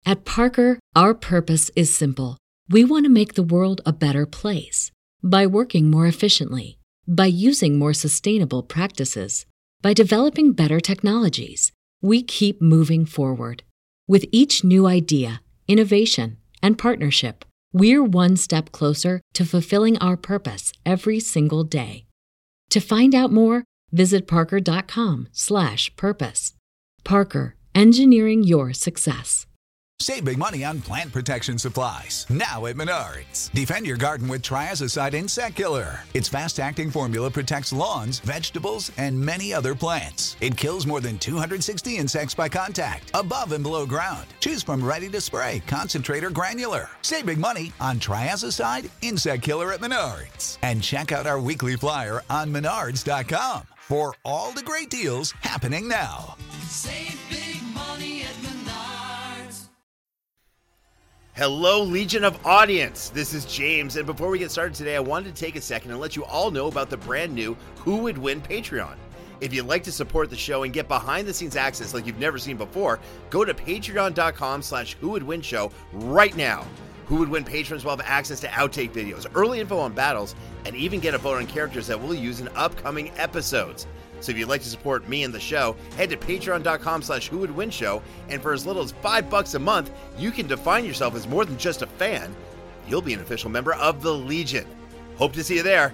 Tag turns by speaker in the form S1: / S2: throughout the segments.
S1: At Parker, our purpose is simple. We want to make the world a better place by working more efficiently, by using more sustainable practices, by developing better technologies. We keep moving forward. With each new idea, innovation, and partnership, we're one step closer to fulfilling our purpose every single day. To find out more, visit parker.com/purpose. Parker, engineering your success.
S2: Save big money on plant protection supplies, now at Menards. Defend your garden with Triazicide Insect Killer. Its fast-acting formula protects lawns, vegetables, and many other plants. It kills more than 260 insects by contact, above and below ground. Choose from ready to spray, concentrate, or granular. Save big money on Triazicide Insect Killer at Menards. And check out our weekly flyer on Menards.com for all the great deals happening now.
S3: Save big money at Menards.
S4: Hello, Legion of Audience. This is James, and before we get started today, I wanted to take a second and let you all know about the brand new Who Would Win Patreon. If you'd like to support the show and get behind-the-scenes access like you've never seen before, go to patreon.com/whowouldwinshow right now. Who Would Win patrons will have access to outtake videos, early info on battles, and even get a vote on characters that we'll use in upcoming episodes. So if you'd like to support me and the show, head to patreon.com/whowouldwinshow, and for as little as $5 a month, you can define yourself as more than just a fan. You'll be an official member of the Legion. Hope to see you there.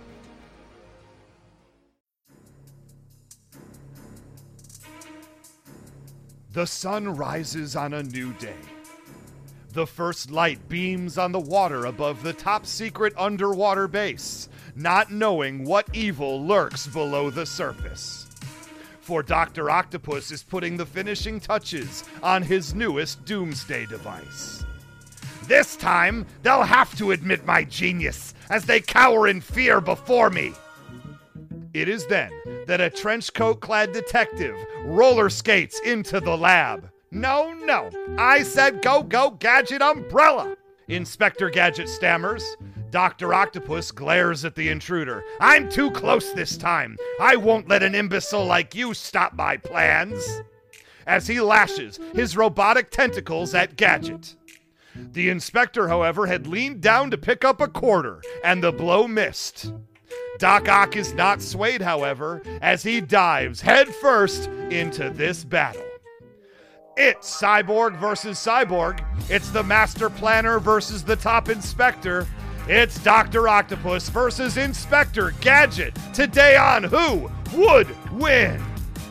S5: The sun rises on a new day. The first light beams on the water above the top secret underwater base, not knowing what evil lurks below the surface. For Dr. Octopus is putting the finishing touches on his newest doomsday device. This time, they'll have to admit my genius as they cower in fear before me. It is then that a trench coat-clad detective roller skates into the lab. No, I said go, Gadget Umbrella! Inspector Gadget stammers. Dr. Octopus glares at the intruder. I'm too close this time. I won't let an imbecile like you stop my plans. As he lashes his robotic tentacles at Gadget. The inspector, however, had leaned down to pick up a quarter, and the blow missed. Doc Ock is not swayed, however, as he dives headfirst into this battle. It's Cyborg versus Cyborg. It's the Master Planner versus the Top Inspector. It's Dr. Octopus versus Inspector Gadget. Today on Who Would Win?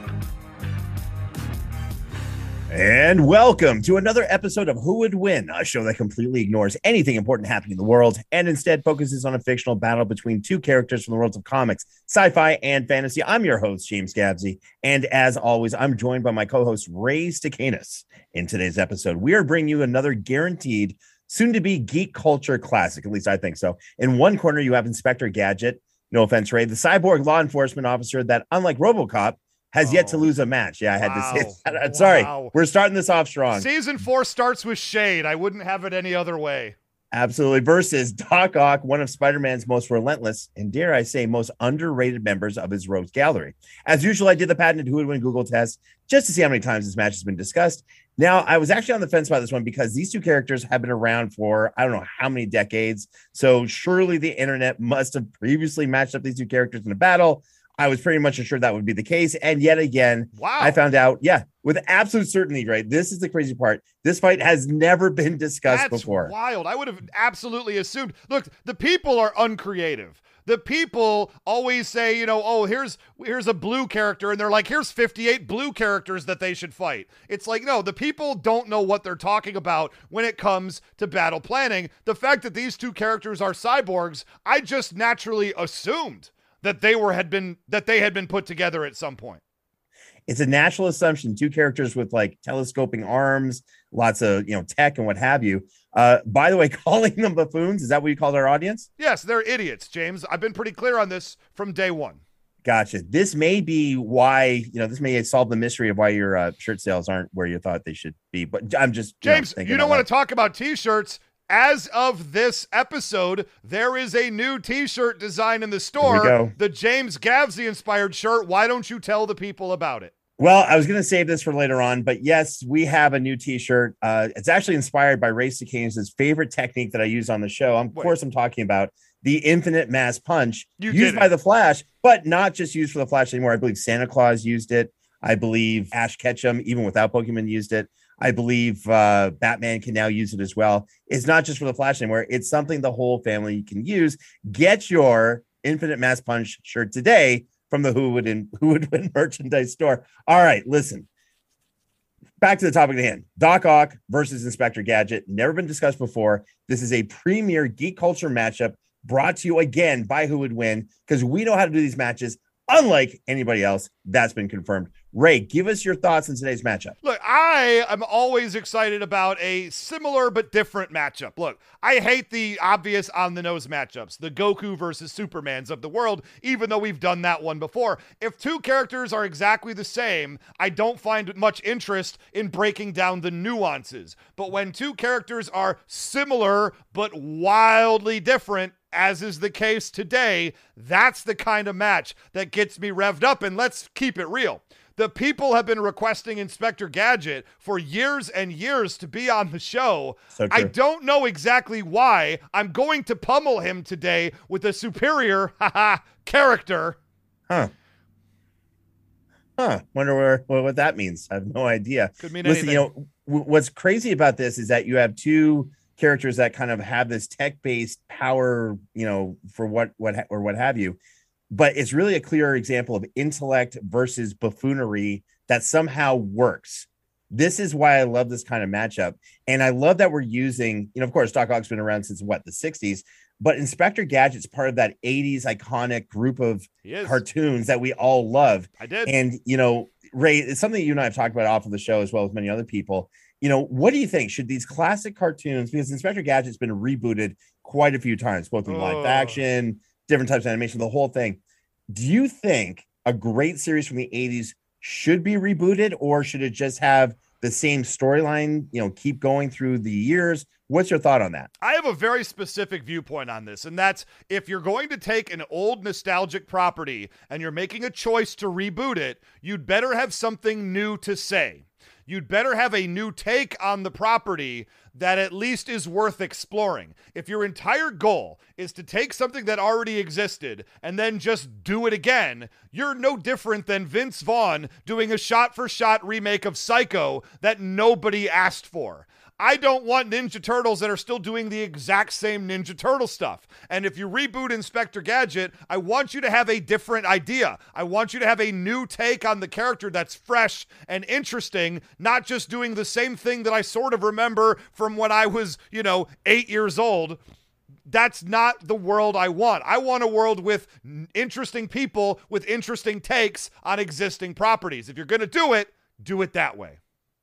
S6: And welcome to another episode of Who Would Win, a show that completely ignores anything important happening in the world and instead focuses on a fictional battle between two characters from the worlds of comics, sci-fi, and fantasy. I'm your host, James Gabsy, and as always, I'm joined by my co-host, Ray Stakanis. In today's episode, we are bringing you another guaranteed, soon-to-be geek culture classic, at least I think so. In one corner, you have Inspector Gadget, no offense, Ray, the cyborg law enforcement officer that, unlike RoboCop, has yet to lose a match. Yeah, I had to say that. Sorry, we're starting this off strong.
S5: Season 4 starts with shade. I wouldn't have it any other way.
S6: Absolutely. Versus Doc Ock, one of Spider-Man's most relentless and, dare I say, most underrated members of his rogues gallery. As usual, I did the patented Who Would Win Google test just to see how many times this match has been discussed. Now, I was actually on the fence about this one because these two characters have been around for I don't know how many decades. So surely the internet must have previously matched up these two characters in a battle. I was pretty much assured that would be the case. And yet again, I found out, with absolute certainty, right? This is the crazy part. This fight has never been discussed before.
S5: That's wild. I would have absolutely assumed. Look, the people are uncreative. The people always say, here's a blue character. And they're like, here's 58 blue characters that they should fight. It's like, no, the people don't know what they're talking about when it comes to battle planning. The fact that these two characters are cyborgs, I just naturally assumed that they had been put together at some point.
S6: It's a natural assumption. Two characters with like telescoping arms, lots of tech and what have you. By the way, calling them buffoons, is that what you called our audience?
S5: Yes, they're idiots, James. I've been pretty clear on this from day one.
S6: Gotcha. This may be why this may solve the mystery of why your shirt sales aren't where you thought they should be. But I'm just
S5: James, you don't want to talk about t-shirts. As of this episode, there is a new t-shirt design in the store. The James Gavsey inspired shirt. Why don't you tell the people about it?
S6: Well, I was going to save this for later on, but yes, we have a new T-shirt. It's actually inspired by Ray Cicanis' favorite technique that I use on the show. Of course, I'm talking about the Infinite Mass Punch used by the Flash, but not just used for the Flash anymore. I believe Santa Claus used it. I believe Ash Ketchum, even without Pokemon, used it. I believe Batman can now use it as well. It's not just for the Flash anymore. It's something the whole family can use. Get your Infinite Mass Punch shirt today from the Who Would Win merchandise store. All right, listen. Back to the topic at hand. Doc Ock versus Inspector Gadget. Never been discussed before. This is a premier geek culture matchup brought to you again by Who Would Win, because we know how to do these matches unlike anybody else. That's been confirmed. Ray, give us your thoughts on today's matchup.
S5: Look, I am always excited about a similar but different matchup. Look, I hate the obvious on-the-nose matchups, the Goku versus Supermans of the world, even though we've done that one before. If two characters are exactly the same, I don't find much interest in breaking down the nuances. But when two characters are similar but wildly different, as is the case today, that's the kind of match that gets me revved up. And let's keep it real. The people have been requesting Inspector Gadget for years and years to be on the show.
S6: So
S5: I don't know exactly why. I'm going to pummel him today with a superior character.
S6: Wonder what that means. I have no idea.
S5: Could mean anything.
S6: What's crazy about this is that you have two characters that kind of have this tech-based power, for what have you. But it's really a clear example of intellect versus buffoonery that somehow works. This is why I love this kind of matchup. And I love that we're using, of course, Doc Ock's been around since the 60s, but Inspector Gadget's part of that 80s iconic group of cartoons that we all love.
S5: I did.
S6: And, Ray, it's something that you and I have talked about off of the show, as well as many other people. What do you think? Should these classic cartoons, because Inspector Gadget's been rebooted quite a few times, both in live action, different types of animation, the whole thing. Do you think a great series from the 80s should be rebooted, or should it just have the same storyline, keep going through the years? What's your thought on that?
S5: I have a very specific viewpoint on this, and that's if you're going to take an old nostalgic property and you're making a choice to reboot it, you'd better have something new to say. You'd better have a new take on the property that at least is worth exploring. If your entire goal is to take something that already existed and then just do it again, you're no different than Vince Vaughn doing a shot-for-shot remake of Psycho that nobody asked for. I don't want Ninja Turtles that are still doing the exact same Ninja Turtle stuff. And if you reboot Inspector Gadget, I want you to have a different idea. I want you to have a new take on the character that's fresh and interesting, not just doing the same thing that I sort of remember from when I was, 8 years old. That's not the world I want. I want a world with interesting people with interesting takes on existing properties. If you're going to do it that way.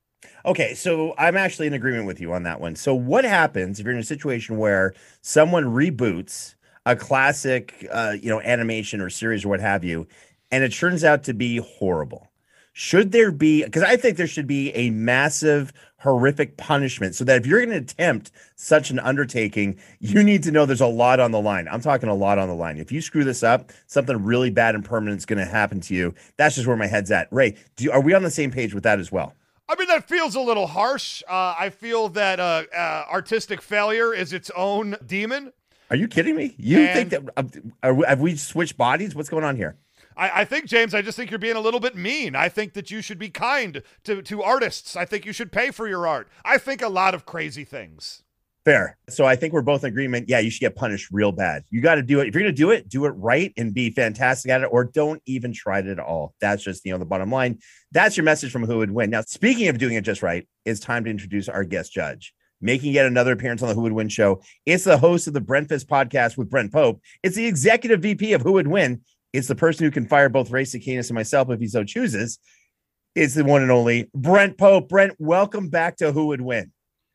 S6: Okay, so I'm actually in agreement with you on that one. So what happens if you're in a situation where someone reboots a classic, animation or series or what have you, and it turns out to be horrible? Should there be, because I think there should be a massive, horrific punishment so that if you're going to attempt such an undertaking, you need to know there's a lot on the line. I'm talking a lot on the line. If you screw this up, something really bad and permanent is going to happen to you. That's just where my head's at. Ray, are we on the same page with that as well?
S5: I mean, that feels a little harsh. I feel that artistic failure is its own demon.
S6: Are you kidding me? Think that have we switched bodies? What's going on here?
S5: I think, James, I just think you're being a little bit mean. I think that you should be kind to artists. I think you should pay for your art. I think a lot of crazy things.
S6: Fair. So I think we're both in agreement. Yeah, you should get punished real bad. You got to do it. If you're going to do it right and be fantastic at it, or don't even try it at all. That's just, the bottom line. That's your message from Who Would Win. Now, speaking of doing it just right, it's time to introduce our guest judge. Making yet another appearance on the Who Would Win show. It's the host of the Brentfist podcast with Brent Pope. It's the executive VP of Who Would Win. It's the person who can fire both Ray Cicanis and myself if he so chooses. It's the one and only Brent Pope. Brent, welcome back to Who Would Win.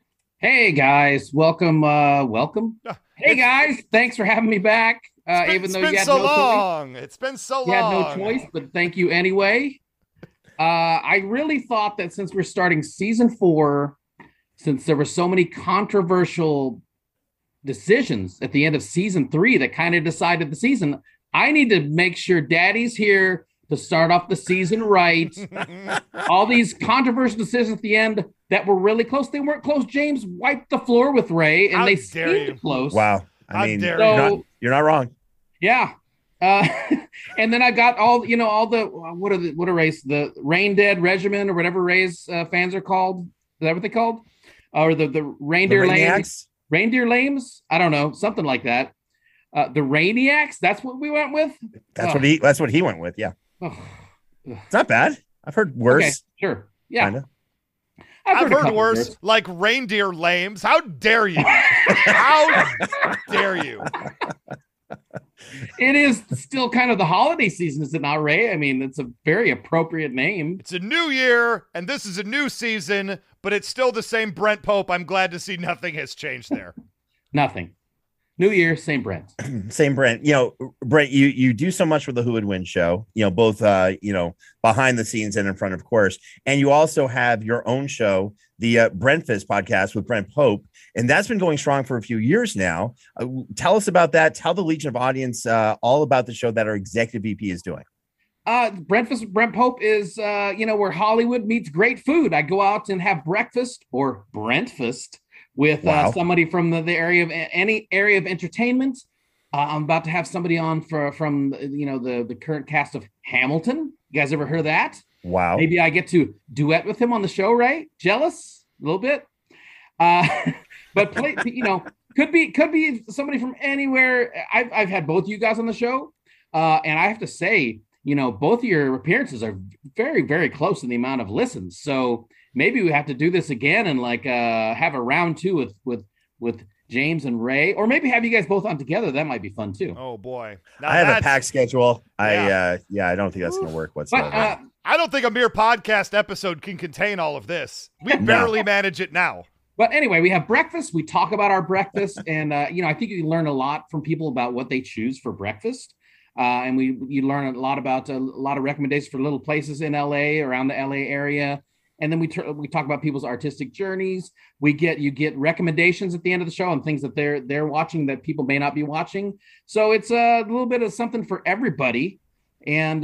S7: Hey guys, welcome. Hey guys, thanks for having me back. Even though you had no choice.
S5: It's been so long.
S7: You had no choice, but thank you anyway. I really thought that since we're starting season 4, since there were so many controversial decisions at the end of season 3 that kind of decided the season, I need to make sure Daddy's here to start off the season right. All these controversial decisions at the end that were really close. They weren't close. James wiped the floor with Ray, and
S5: How
S7: they
S5: dare you.
S7: seemed close.
S6: Wow.
S5: How
S6: I mean,
S5: dare
S6: you're not wrong.
S7: Yeah. And then I got all the what are Ray's, the Rain Dead Regiment or whatever Ray's fans are called. Is that what they called? Or the Reindeer Lames?
S6: Rainiacs?
S7: Reindeer Lames? I don't know, something like that. The Rainiacs. That's what we went with.
S6: That's what he went with. Yeah, it's not bad. I've heard worse.
S7: Okay, sure. Yeah.
S6: Kinda.
S5: I've
S7: a
S5: heard
S7: couple
S5: worse,
S7: words.
S5: like reindeer lames. How dare you? How dare you?
S7: It is still kind of the holiday season, is it not, Ray? I mean, it's a very appropriate name.
S5: It's a new year, and this is a new season, but it's still the same Brent Pope. I'm glad to see nothing has changed there.
S7: Nothing. New year, same Brent.
S6: Same Brent. Brent, you do so much with the Who Would Win show, both behind the scenes and in front, of course. And you also have your own show, the Brentfist podcast with Brent Pope, and that's been going strong for a few years now. Tell us about that. Tell the Legion of Audience all about the show that our executive VP is doing.
S7: Brent Pope is where Hollywood meets great food. I go out and have breakfast or Brentfast with somebody from the area of any area of entertainment. I'm about to have somebody on from the current cast of Hamilton. You guys ever heard of that?
S6: Wow.
S7: Maybe I get to duet with him on the show, right? Jealous a little bit. But could be somebody from anywhere. I've had both of you guys on the show. And I have to say, both of your appearances are very, very close in the amount of listens. So maybe we have to do this again and have a round two with James and Ray, or maybe have you guys both on together. That might be fun too.
S5: Oh boy. Now
S6: I have a packed schedule.
S5: Yeah.
S6: I don't think that's going to work whatsoever.
S7: But,
S5: I don't think a mere podcast episode can contain all of this. We barely manage it now.
S7: But anyway, we have breakfast. We talk about our breakfast, and I think you learn a lot from people about what they choose for breakfast. And you learn a lot about a lot of recommendations for little places in LA, around the LA area. And then we talk about people's artistic journeys. You get recommendations at the end of the show on things that they're watching that people may not be watching. So it's a little bit of something for everybody. And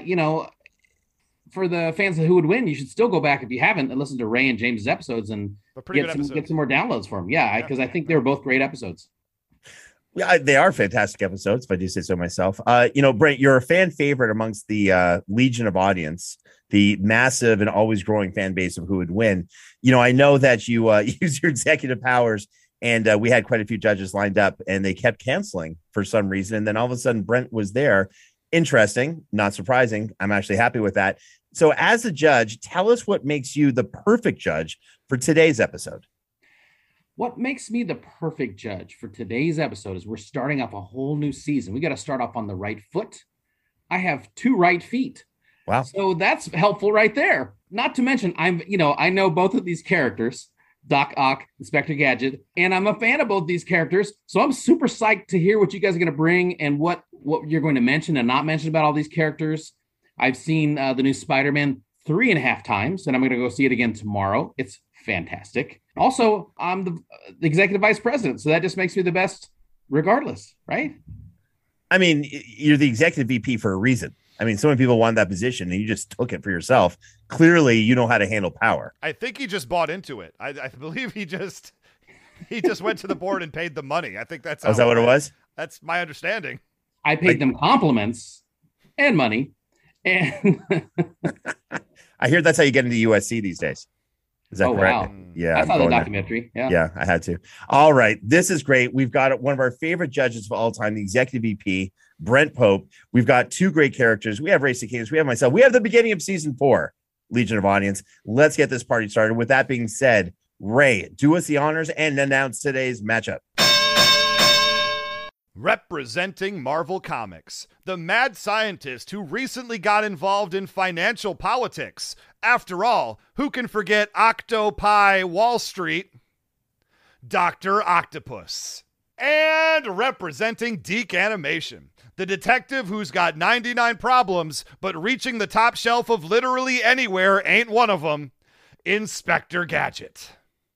S7: for the fans of Who Would Win, you should still go back if you haven't and listen to Ray and James's episodes and get some more downloads for them. Yeah, because I think they were both great episodes.
S6: Yeah, they are fantastic episodes, if I do say so myself. Brent, you're a fan favorite amongst the Legion of Audience, the massive and always growing fan base of Who Would Win. I know that you use your executive powers, and we had quite a few judges lined up, and they kept canceling for some reason. And then all of a sudden, Brent was there. Interesting, not surprising. I'm actually happy with that. So as a judge, tell us what makes you the perfect judge for today's episode.
S7: What makes me the perfect judge for today's episode is we're starting off a whole new season. We got to start off on the right foot. I have 2 right feet.
S6: Wow.
S7: So that's helpful right there. Not to mention, I know both of these characters, Doc Ock, Inspector Gadget, and I'm a fan of both these characters. So I'm super psyched to hear what you guys are going to bring and what you're going to mention and not mention about all these characters. I've seen the new Spider-Man 3.5 times, and I'm going to go see it again tomorrow. It's fantastic. Also, I'm the executive vice president, so that just makes me the best regardless, right?
S6: I mean, you're the executive VP for a reason. I mean, so many people want that position, and you just took it for yourself. Clearly, you know how to handle power.
S5: I think he just bought into it. I believe he just went to the board and paid the money. I think that's
S6: is that what it was?
S5: That's my understanding.
S7: I paid them compliments and money. And
S6: I hear that's how you get into USC these days. Is that correct?
S7: Wow.
S6: Yeah.
S7: I saw the documentary.
S6: Yeah, I had to. All right. This is great. We've got one of our favorite judges of all time, the executive VP, Brent Pope. We've got 2 great characters. We have Ray Cicadas. We have myself. We have the beginning of season 4, Legion of Audience. Let's get this party started. With that being said, Ray, do us the honors and announce today's matchup.
S5: Representing Marvel Comics, the mad scientist who recently got involved in financial politics. After all, who can forget Octopi Wall Street? Dr. Octopus. And representing Deke Animation, the detective who's got 99 problems, but reaching the top shelf of literally anywhere ain't one of them. Inspector Gadget.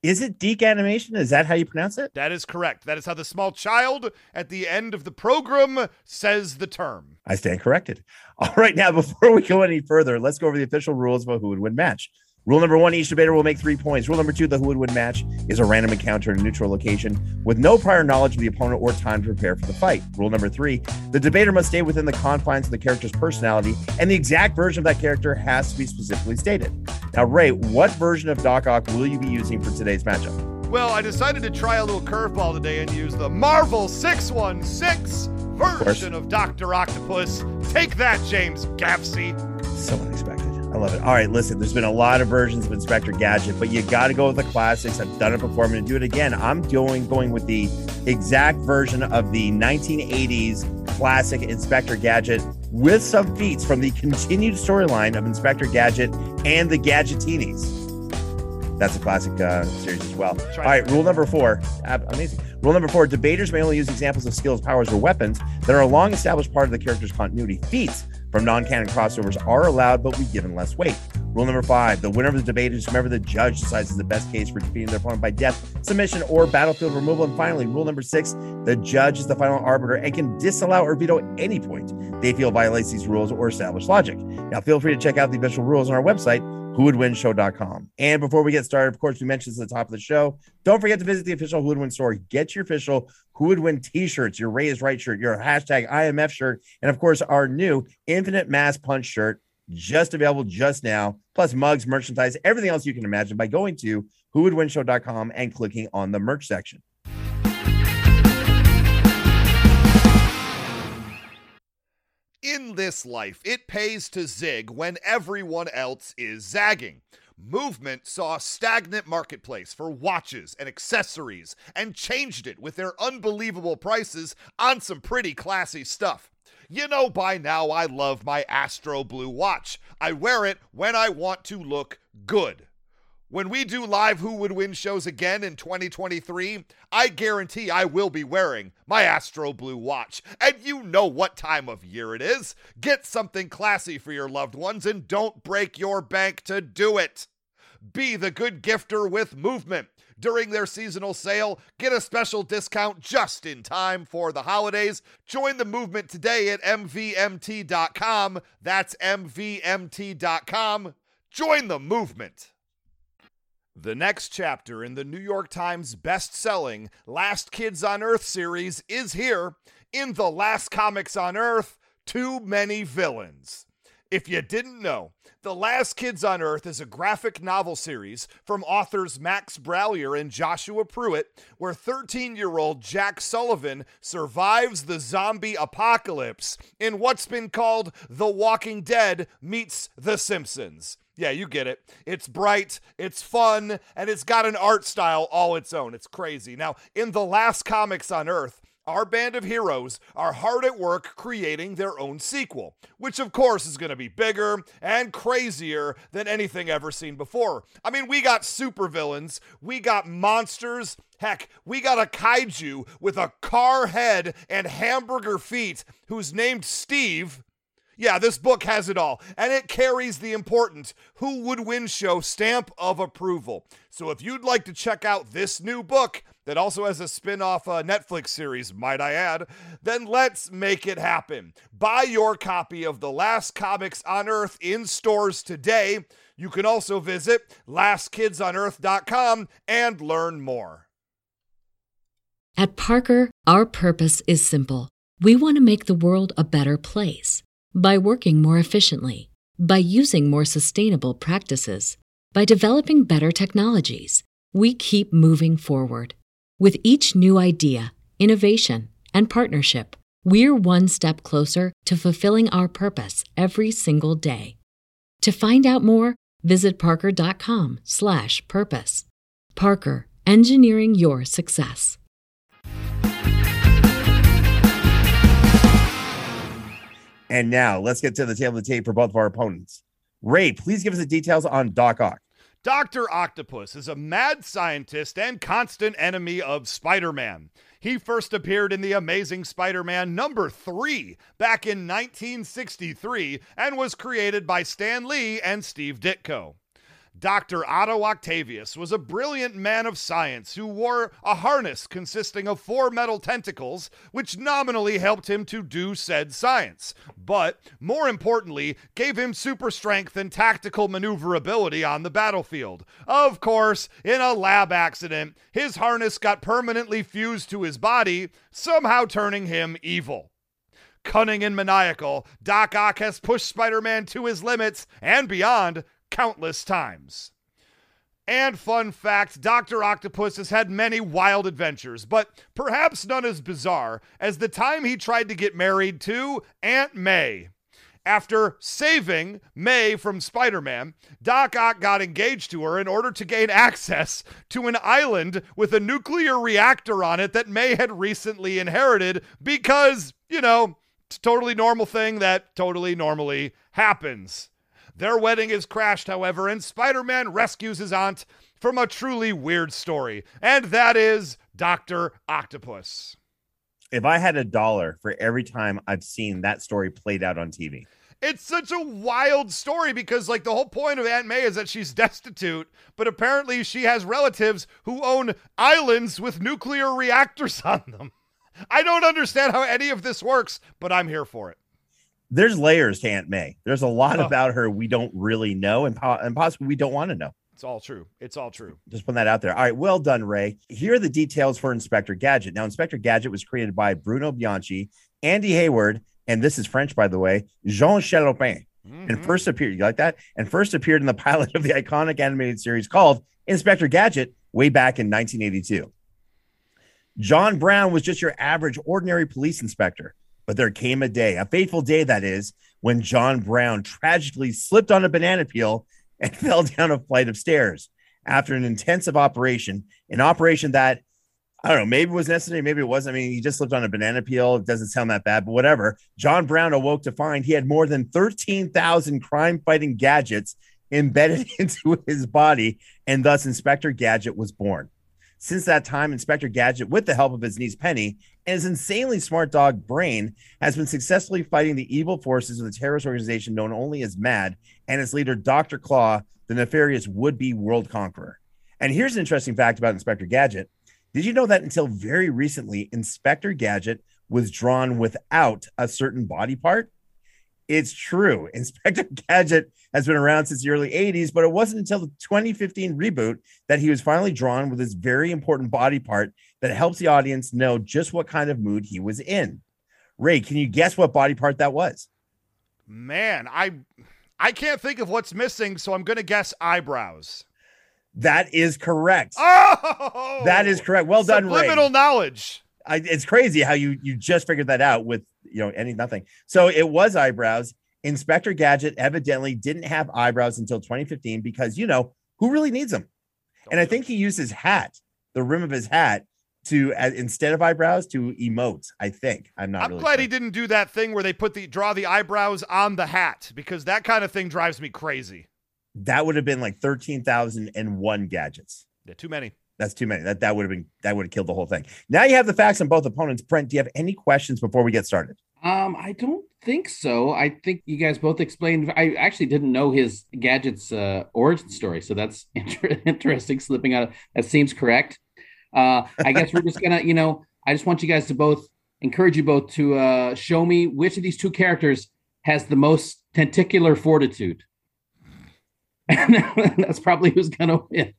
S6: Is it Deke Animation? Is that how you pronounce it?
S5: That is correct. That is how the small child at the end of the program says the term.
S6: I stand corrected. All right, now, before we go any further, let's go over the official rules of a Who Would Win match. Rule number 1, each debater will make 3 points. Rule number 2, the Who Would Win match is a random encounter in a neutral location with no prior knowledge of the opponent or time to prepare for the fight. Rule number 3, the debater must stay within the confines of the character's personality, and the exact version of that character has to be specifically stated. Now, Ray, what version of Doc Ock will you be using for today's matchup?
S5: Well, I decided to try a little curveball today and use the Marvel 616 version of Dr. Octopus. Take that, James Gaffsey.
S6: So unexpected. I love it. All right, listen, there's been a lot of versions of Inspector Gadget, but you got to go with the classics. I've done it before. I'm going to do it again. I'm going with the exact version of the 1980s classic Inspector Gadget with some feats from the continued storyline of Inspector Gadget and the Gadgetinis. That's a classic series as well. All right, rule number 4. Amazing. Rule number 4, debaters may only use examples of skills, powers, or weapons that are a long-established part of the character's continuity. Feats from non-canon crossovers are allowed, but will be given less weight. Rule number 5, the winner of the debate is whomever the judge decides is the best case for defeating their opponent by death, submission, or battlefield removal. And finally, rule number 6, the judge is the final arbiter and can disallow or veto any point they feel violates these rules or established logic. Now, feel free to check out the official rules on our website, whowouldwinshow.com. And before we get started, of course, we mentioned this at the top of the show. Don't forget to visit the official Who Would Win store. Get your official Who Would Win t-shirts, your Ray is Right shirt, your hashtag IMF shirt, and of course, our new Infinite Mass Punch shirt, just available just now, plus mugs, merchandise, everything else you can imagine by going to whowouldwinshow.com and clicking on the merch section.
S5: In this life, it pays to zig when everyone else is zagging. Movement saw a stagnant marketplace for watches and accessories and changed it with their unbelievable prices on some pretty classy stuff. You know by now I love my Astro Blue watch. I wear it when I want to look good. When we do live Who Would Win shows again in 2023, I guarantee I will be wearing my Astro Blue watch. And you know what time of year it is. Get something classy for your loved ones and don't break your bank to do it. Be the good gifter with Movement. During their seasonal sale, get a special discount just in time for the holidays. Join the movement today at mvmt.com. That's mvmt.com. Join the movement. The next chapter in the New York Times best-selling Last Kids on Earth series is here. In The Last Comics on Earth, Too Many Villains. If you didn't know, The Last Kids on Earth is a graphic novel series from authors Max Brallier and Joshua Pruitt, where 13-year-old Jack Sullivan survives the zombie apocalypse in what's been called The Walking Dead meets The Simpsons. Yeah, you get it. It's bright, it's fun, and it's got an art style all its own. It's crazy. Now, in The Last Comics on Earth, our band of heroes are hard at work creating their own sequel, which of course is going to be bigger and crazier than anything ever seen before. I mean, we got supervillains, we got monsters, heck, we got a kaiju with a car head and hamburger feet who's named Steve. Yeah, this book has it all, and it carries the important Who Would Win show stamp of approval. So if you'd like to check out this new book that also has a spin-off Netflix series, might I add, then let's make it happen. Buy your copy of The Last Comics on Earth in stores today. You can also visit LastKidsOnEarth.com and learn more.
S1: At Parker, our purpose is simple. We want to make the world a better place. By working more efficiently, by using more sustainable practices, by developing better technologies, we keep moving forward. With each new idea, innovation, and partnership, we're one step closer to fulfilling our purpose every single day. To find out more, visit parker.com/purpose. Parker, engineering your success.
S6: And now let's get to the tail of the tape for both of our opponents. Ray, please give us the details on Doc Ock.
S5: Dr. Octopus is a mad scientist and constant enemy of Spider-Man. He first appeared in The Amazing Spider-Man number 3 back in 1963 and was created by Stan Lee and Steve Ditko. Dr. Otto Octavius was a brilliant man of science who wore a harness consisting of 4 metal tentacles, which nominally helped him to do said science, but more importantly, gave him super strength and tactical maneuverability on the battlefield. Of course, in a lab accident, his harness got permanently fused to his body, somehow turning him evil. Cunning and maniacal, Doc Ock has pushed Spider-Man to his limits and beyond countless times. And fun fact, Dr. Octopus has had many wild adventures, but perhaps none as bizarre as the time he tried to get married to Aunt May. After saving May from Spider-Man, Doc Ock got engaged to her in order to gain access to an island with a nuclear reactor on it that May had recently inherited because, it's a totally normal thing that totally normally happens. Their wedding is crashed, however, and Spider-Man rescues his aunt from a truly weird story, and that is Dr. Octopus.
S6: If I had $1 for every time I've seen that story played out on TV.
S5: It's such a wild story because, the whole point of Aunt May is that she's destitute, but apparently she has relatives who own islands with nuclear reactors on them. I don't understand how any of this works, but I'm here for it.
S6: There's layers to Aunt May. There's a lot about her we don't really know and possibly we don't want to know.
S5: It's all true. It's all true.
S6: Just putting that out there. All right, well done, Ray. Here are the details for Inspector Gadget. Now, Inspector Gadget was created by Bruno Bianchi, Andy Hayward, and this is French, by the way, Jean Chalopin. And first appeared, you like that? And first appeared in the pilot of the iconic animated series called Inspector Gadget way back in 1982. John Brown was just your average, ordinary police inspector. But there came a day, a fateful day that is, when John Brown tragically slipped on a banana peel and fell down a flight of stairs after an intensive operation, an operation that, I don't know, maybe was necessary, maybe it wasn't. I mean, he just slipped on a banana peel. It doesn't sound that bad, but whatever. John Brown awoke to find he had more than 13,000 crime-fighting gadgets embedded into his body, and thus Inspector Gadget was born. Since that time, Inspector Gadget, with the help of his niece Penny and his insanely smart dog Brain, has been successfully fighting the evil forces of the terrorist organization known only as MAD and its leader, Dr. Claw, the nefarious would-be world conqueror. And here's an interesting fact about Inspector Gadget. Did you know that until very recently, Inspector Gadget was drawn without a certain body part? It's true. Inspector Gadget has been around since the early 80s, but it wasn't until the 2015 reboot that he was finally drawn with this very important body part that helps the audience know just what kind of mood he was in. Ray, can you guess what body part that was?
S5: Man, I can't think of what's missing, so I'm going to guess eyebrows.
S6: That is correct.
S5: Oh!
S6: That is correct. Well done, Ray.
S5: Subliminal knowledge.
S6: It's crazy how you just figured that out with nothing. So it was eyebrows. Inspector Gadget evidently didn't have eyebrows until 2015 because who really needs them? And I think he used his hat, the rim of his hat, to instead of eyebrows to emote. I think I'm really
S5: glad
S6: sure.
S5: he didn't do that thing where they draw the eyebrows on the hat because that kind of thing drives me crazy.
S6: That would have been like 13,001 gadgets.
S5: Yeah, too many.
S6: That's too many. That would have killed the whole thing. Now you have the facts on both opponents. Brent, do you have any questions before we get started?
S7: I don't think so. I think you guys both explained. I actually didn't know his gadget's origin story, so that's interesting. Slipping out. That seems correct. I guess we're just gonna, I just want you guys to encourage you both to show me which of these two characters has the most tentacular fortitude. And that's probably who's gonna win.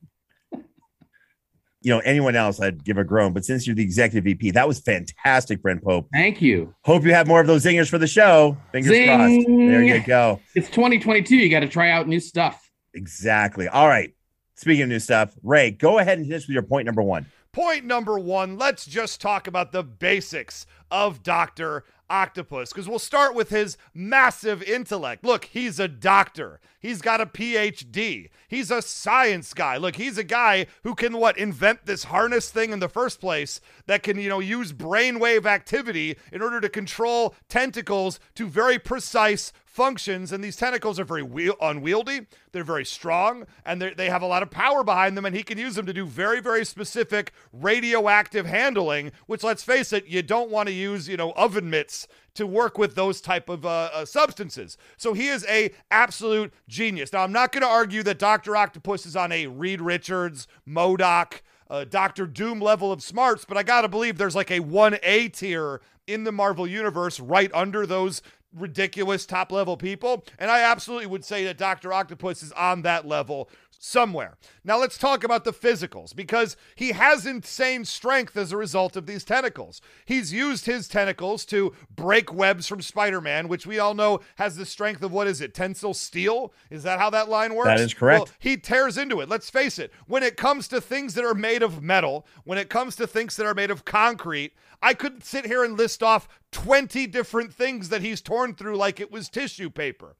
S6: Anyone else, I'd give a groan. But since you're the executive VP, that was fantastic, Brent Pope.
S7: Thank you.
S6: Hope you have more of those zingers for the show. Fingers
S7: Zing!
S6: crossed. There you go.
S7: It's 2022. You got to try out new stuff.
S6: Exactly. All right. Speaking of new stuff, Ray, go ahead and hit us with your point number one.
S5: Point number one, let's just talk about the basics of Dr. Octopus, because we'll start with his massive intellect. Look, he's a doctor. He's got a PhD. He's a science guy. Look, he's a guy who can, invent this harness thing in the first place that can, use brainwave activity in order to control tentacles to very precise functions. And these tentacles are very unwieldy. They're very strong, and they have a lot of power behind them, and he can use them to do very, very specific radioactive handling, which, let's face it, you don't want to use, oven mitts to work with those type of substances. So he is a absolute genius. Now, I'm not going to argue that Dr. Octopus is on a Reed Richards, MODOK, Dr. Doom level of smarts, but I got to believe there's like a 1A tier in the Marvel Universe right under those ridiculous top level people. And I absolutely would say that Dr. Octopus is on that level somewhere. Now let's talk about the physicals, because he has insane strength as a result of these tentacles. He's used his tentacles to break webs from Spider-Man, which we all know has the strength of, what is it, tensile steel? Is that how that line works?
S6: That is correct.
S5: Well, he tears into it. Let's face it. When it comes to things that are made of metal, when it comes to things that are made of concrete, I could sit here and list off 20 different things that he's torn through like it was tissue paper.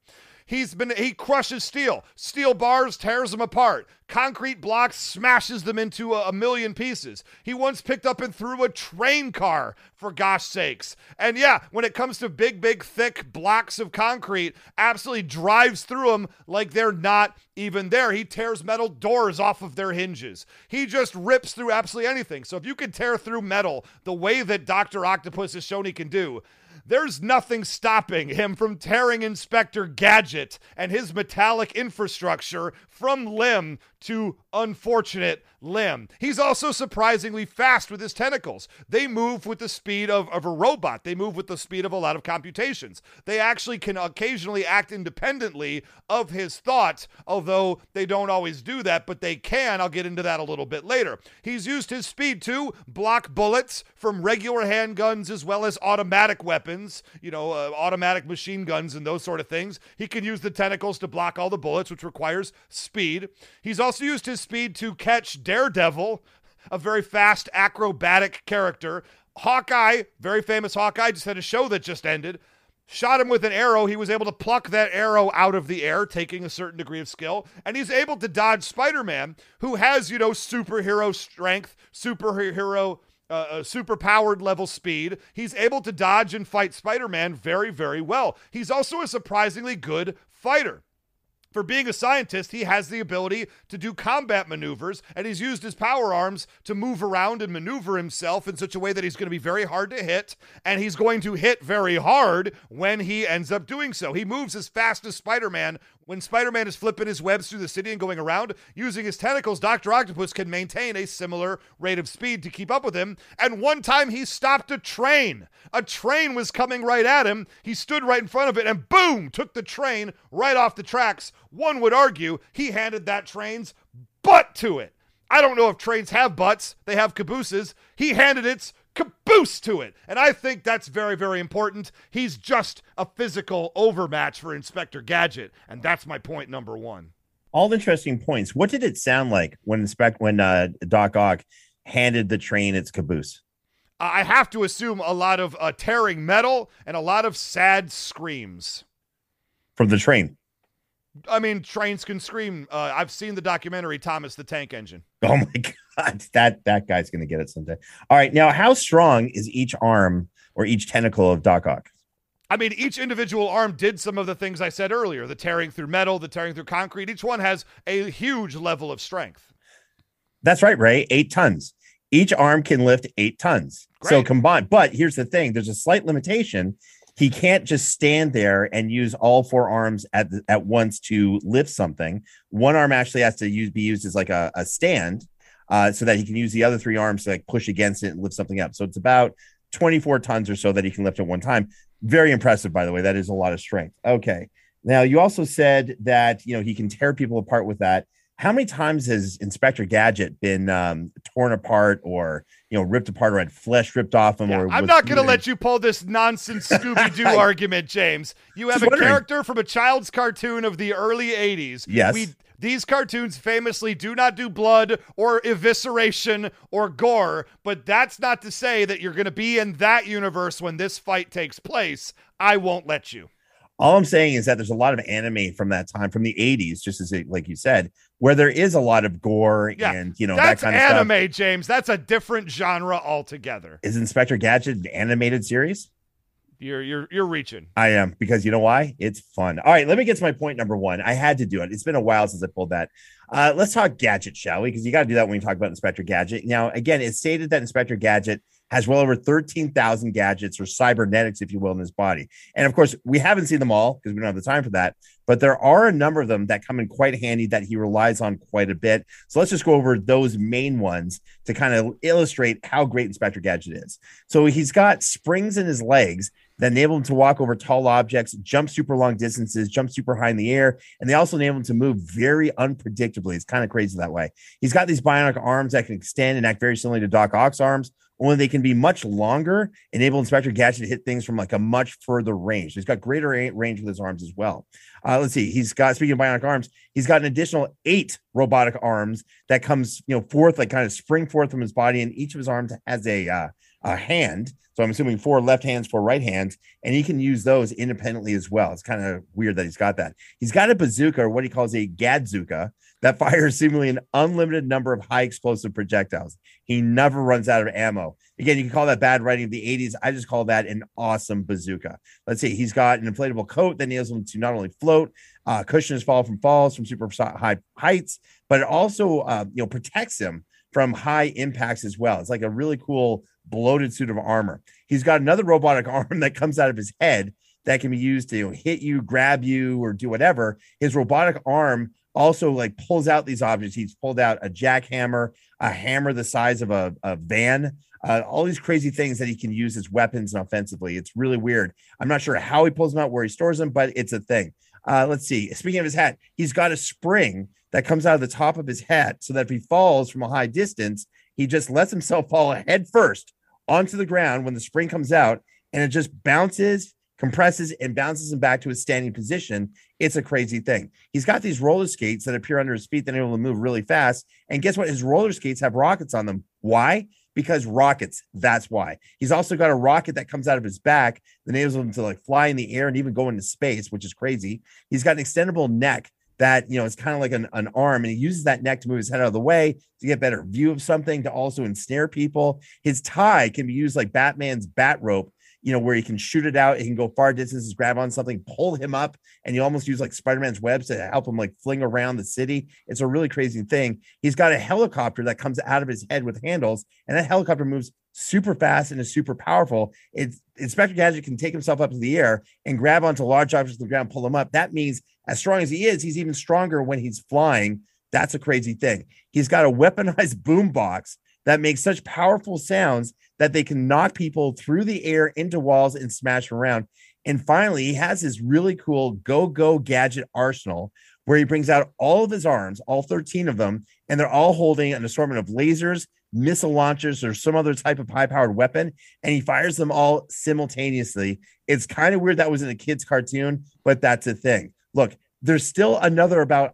S5: He crushes steel. Steel bars, tears them apart. Concrete blocks, smashes them into a million pieces. He once picked up and threw a train car, for gosh sakes. And yeah, when it comes to big, thick blocks of concrete, absolutely drives through them like they're not even there. He tears metal doors off of their hinges. He just rips through absolutely anything. So if you can tear through metal the way that Dr. Octopus has shown he can do, there's nothing stopping him from tearing Inspector Gadget and his metallic infrastructure from limb to unfortunate limb. He's also surprisingly fast with his tentacles. They move with the speed of a robot. They move with the speed of a lot of computations. They actually can occasionally act independently of his thoughts, although they don't always do that, but they can. I'll get into that a little bit later. He's used his speed to block bullets from regular handguns as well as automatic weapons, automatic machine guns and those sort of things. He can use the tentacles to block all the bullets, which requires speed. He's also used his speed to catch Daredevil, a very fast acrobatic character. Hawkeye, very famous Hawkeye, just had a show that just ended. Shot him with an arrow. He was able to pluck that arrow out of the air, taking a certain degree of skill. And he's able to dodge Spider-Man, who has, superhero strength, superpowered level speed. He's able to dodge and fight Spider-Man very, very well. He's also a surprisingly good fighter. For being a scientist, he has the ability to do combat maneuvers, and he's used his power arms to move around and maneuver himself in such a way that he's going to be very hard to hit, and he's going to hit very hard when he ends up doing so. He moves as fast as Spider-Man. When Spider-Man is flipping his webs through the city and going around, using his tentacles, Dr. Octopus can maintain a similar rate of speed to keep up with him. And one time he stopped a train. A train was coming right at him. He stood right in front of it and boom, took the train right off the tracks. One would argue he handed that train's butt to it. I don't know if trains have butts. They have cabooses. He handed its caboose to it. And I think that's very, very important. He's just a physical overmatch for Inspector Gadget. And that's my point number one.
S6: All interesting points. What did it sound like when Doc Ock handed the train its caboose?
S5: I have to assume a lot of tearing metal and a lot of sad screams.
S6: From the train?
S5: I mean, trains can scream. I've seen the documentary Thomas the Tank Engine.
S6: Oh my God, that guy's going to get it someday. All right, now how strong is each arm or each tentacle of Doc Ock?
S5: I mean, each individual arm did some of the things I said earlier, the tearing through metal, the tearing through concrete. Each one has a huge level of strength.
S6: That's right, Ray. 8 tons. Each arm can lift 8 tons.
S5: Great.
S6: So combined. But here's the thing. There's a slight limitation. He can't just stand there and use all 4 arms at once to lift something. One arm actually has to be used as like a stand so that he can use the other 3 arms to like push against it and lift something up. So it's about 24 tons or so that he can lift at one time. Very impressive, by the way. That is a lot of strength. Okay. Now, you also said that, he can tear people apart with that. How many times has Inspector Gadget been torn apart or, ripped apart or had flesh ripped off him?
S5: Yeah,
S6: or
S5: I'm not going to let you pull this nonsense Scooby-Doo argument, James. You have a character from a child's cartoon of the early 80s.
S6: Yes.
S5: These cartoons famously do not do blood or evisceration or gore, but that's not to say that you're going to be in that universe when this fight takes place. I won't let you.
S6: All I'm saying is that there's a lot of anime from that time, from the 80s, just as like you said, where there is a lot of gore and, that kind of stuff.
S5: That's anime, James. That's a different genre altogether.
S6: Is Inspector Gadget an animated series?
S5: You're reaching.
S6: I am, because you know why? It's fun. All right, let me get to my point number one. I had to do it. It's been a while since I pulled that. Let's talk Gadget, shall we? Because you got to do that when you talk about Inspector Gadget. Now, again, it's stated that Inspector Gadget has well over 13,000 gadgets or cybernetics, if you will, in his body. And of course, we haven't seen them all because we don't have the time for that, but there are a number of them that come in quite handy that he relies on quite a bit. So let's just go over those main ones to kind of illustrate how great Inspector Gadget is. So he's got springs in his legs that enable him to walk over tall objects, jump super long distances, jump super high in the air, and they also enable him to move very unpredictably. It's kind of crazy that way. He's got these bionic arms that can extend and act very similarly to Doc Ock's arms, only they can be much longer, enable Inspector Gadget to hit things from like a much further range. He's got greater range with his arms as well. Let's see. He's got, speaking of bionic arms, he's got an additional 8 robotic arms that comes, forth, like kind of spring forth from his body, and each of his arms has a hand. So I'm assuming 4 left hands, 4 right hands, and he can use those independently as well. It's kind of weird that he's got that. He's got a bazooka, or what he calls a Gadzooka, that fires seemingly an unlimited number of high explosive projectiles. He never runs out of ammo. Again, you can call that bad writing of the 80s. I just call that an awesome bazooka. Let's see. He's got an inflatable coat that enables him to not only float, cushion his fall from falls from super high heights, but it also protects him from high impacts as well. It's like a really cool bloated suit of armor. He's got another robotic arm that comes out of his head that can be used to hit you, grab you, or do whatever. His robotic arm also like pulls out these objects. He's pulled out a jackhammer, a hammer the size of a van, all these crazy things that he can use as weapons and offensively. It's really weird. I'm not sure how he pulls them out, where he stores them, but it's a thing. Let's see. Speaking of his hat, he's got a spring that comes out of the top of his hat so that if he falls from a high distance, he just lets himself fall head first onto the ground when the spring comes out, and it just bounces, compresses, and bounces him back to his standing position. It's a crazy thing. He's got these roller skates that appear under his feet that are able to move really fast. And guess what? His roller skates have rockets on them. Why? Because rockets. That's why. He's also got a rocket that comes out of his back that enables him to like fly in the air and even go into space, which is crazy. He's got an extendable neck that, it's kind of like an arm, and he uses that neck to move his head out of the way to get better view of something, to also ensnare people. His tie can be used like Batman's bat rope, where he can shoot it out. He can go far distances, grab on something, pull him up, and you almost use like Spider-Man's webs to help him like fling around the city. It's a really crazy thing. He's got a helicopter that comes out of his head with handles, and that helicopter moves super fast and is super powerful. Inspector Gadget can take himself up to the air and grab onto large objects on the ground, pull them up. That means as strong as he is, he's even stronger when he's flying. That's a crazy thing. He's got a weaponized boombox that makes such powerful sounds that they can knock people through the air into walls and smash them around. And finally, he has this really cool go gadget arsenal where he brings out all of his arms, all 13 of them, and they're all holding an assortment of lasers, missile launchers, or some other type of high-powered weapon, and he fires them all simultaneously. It's kind of weird that was in a kid's cartoon, but that's a thing. Look, there's still another about,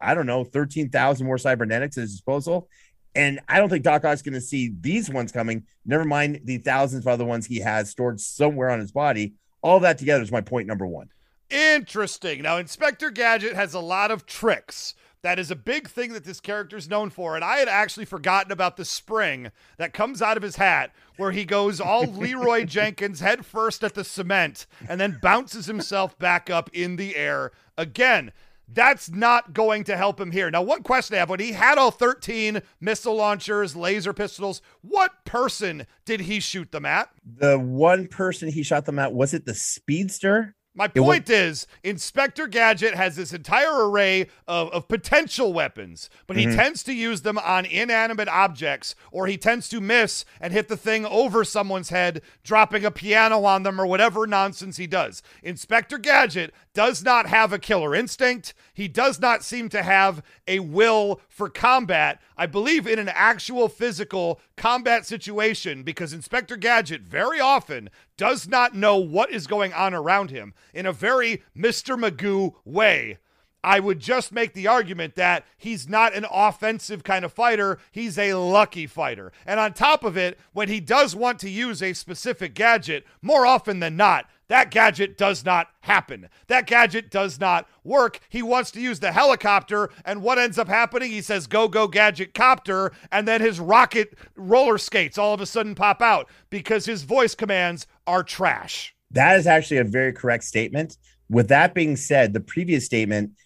S6: 13,000 more cybernetics at his disposal, and I don't think Doc Ock's going to see these ones coming, never mind the thousands of other ones he has stored somewhere on his body. All that together is my point number 1.
S5: Interesting. Now, Inspector Gadget has a lot of tricks. That is a big thing that this character is known for. And I had actually forgotten about the spring that comes out of his hat where he goes all Leroy Jenkins head first at the cement and then bounces himself back up in the air again. That's not going to help him here. Now, one question I have, when he had all 13 missile launchers, laser pistols, what person did he shoot them at?
S6: The one person he shot them at, was it the Speedster?
S5: My point is, Inspector Gadget has this entire array of potential weapons, but he tends to use them on inanimate objects, or he tends to miss and hit the thing over someone's head, dropping a piano on them or whatever nonsense he does. Inspector Gadget does not have a killer instinct. He does not seem to have a will for combat, I believe, in an actual physical combat situation, because Inspector Gadget very often does not know what is going on around him in a very Mr. Magoo way. I would just make the argument that he's not an offensive kind of fighter. He's a lucky fighter. And on top of it, when he does want to use a specific gadget, more often than not, that gadget does not happen. That gadget does not work. He wants to use the helicopter, and what ends up happening? He says, go, gadget copter, and then his rocket roller skates all of a sudden pop out because his voice commands are trash.
S6: That is actually a very correct statement. With that being said, the previous statement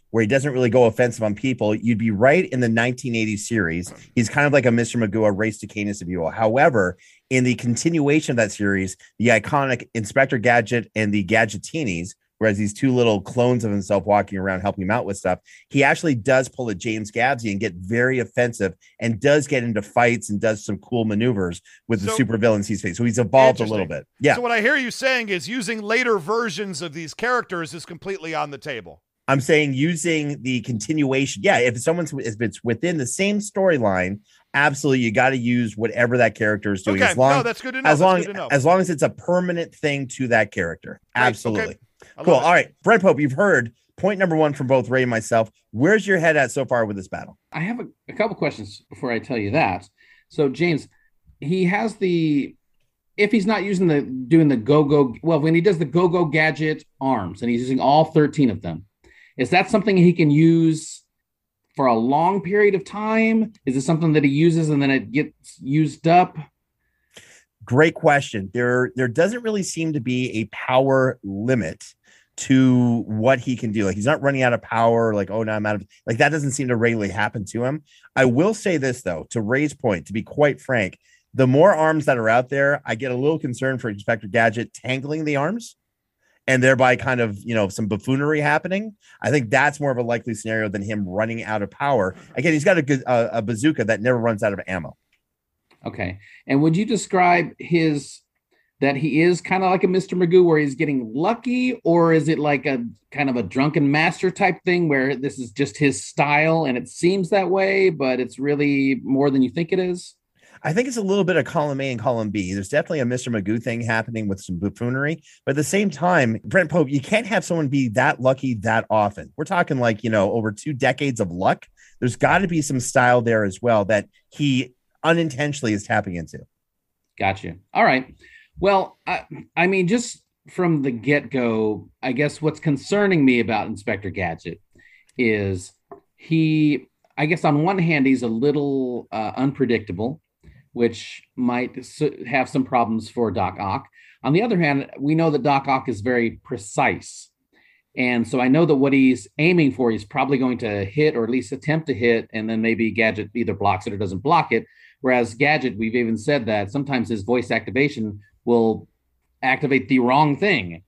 S6: where he doesn't really go offensive on people, you'd be right in the 1980s series. He's kind of like a Mr. Magoo, a Race to Canis, if you will. However, in the continuation of that series, the iconic Inspector Gadget and the Gadgetinis, whereas these two little clones of himself walking around helping him out with stuff, he actually does pull a James Gadsby and get very offensive and does get into fights and does some cool maneuvers with the supervillains he's facing. So he's evolved a little bit. Yeah.
S5: So what I hear you saying is using later versions of these characters is completely on the table.
S6: I'm saying using the continuation. Yeah, if if it's within the same storyline, absolutely, you got to use whatever that character is doing.
S5: Okay, that's good to know.
S6: As long as it's a permanent thing to that character.
S5: Right.
S6: Absolutely.
S5: Okay.
S6: Cool. All right, Brent Pope, you've heard point number one from both Ray and myself. Where's your head at so far with this battle?
S7: I have a couple questions before I tell you that. So, James, he has if he's not doing the go-go, well, when he does the go-go gadget arms and he's using all 13 of them, is that something he can use for a long period of time? Is it something that he uses and then it gets used up?
S6: Great question. There doesn't really seem to be a power limit to what he can do. Like, he's not running out of power. Like, oh, no, I'm out of, like, that doesn't seem to really happen to him. I will say this, though, to Ray's point, to be quite frank, the more arms that are out there, I get a little concerned for Inspector Gadget tangling the arms and thereby kind of, some buffoonery happening. I think that's more of a likely scenario than him running out of power. Again, he's got a bazooka that never runs out of ammo.
S7: Okay. And would you describe that he is kind of like a Mr. Magoo where he's getting lucky, or is it like a kind of a drunken master type thing where this is just his style and it seems that way, but it's really more than you think it is?
S6: I think it's a little bit of column A and column B. There's definitely a Mr. Magoo thing happening with some buffoonery, but at the same time, Brent Pope, you can't have someone be that lucky that often. We're talking like, over 2 decades of luck. There's got to be some style there as well that he unintentionally is tapping into.
S7: Gotcha. All right. Well, I mean, just from the get-go, I guess what's concerning me about Inspector Gadget is I guess on one hand, he's a little unpredictable, which might have some problems for Doc Ock. On the other hand, we know that Doc Ock is very precise. And so I know that what he's aiming for, he's probably going to hit or at least attempt to hit, and then maybe Gadget either blocks it or doesn't block it. Whereas Gadget, we've even said that sometimes his voice activation will activate the wrong thing.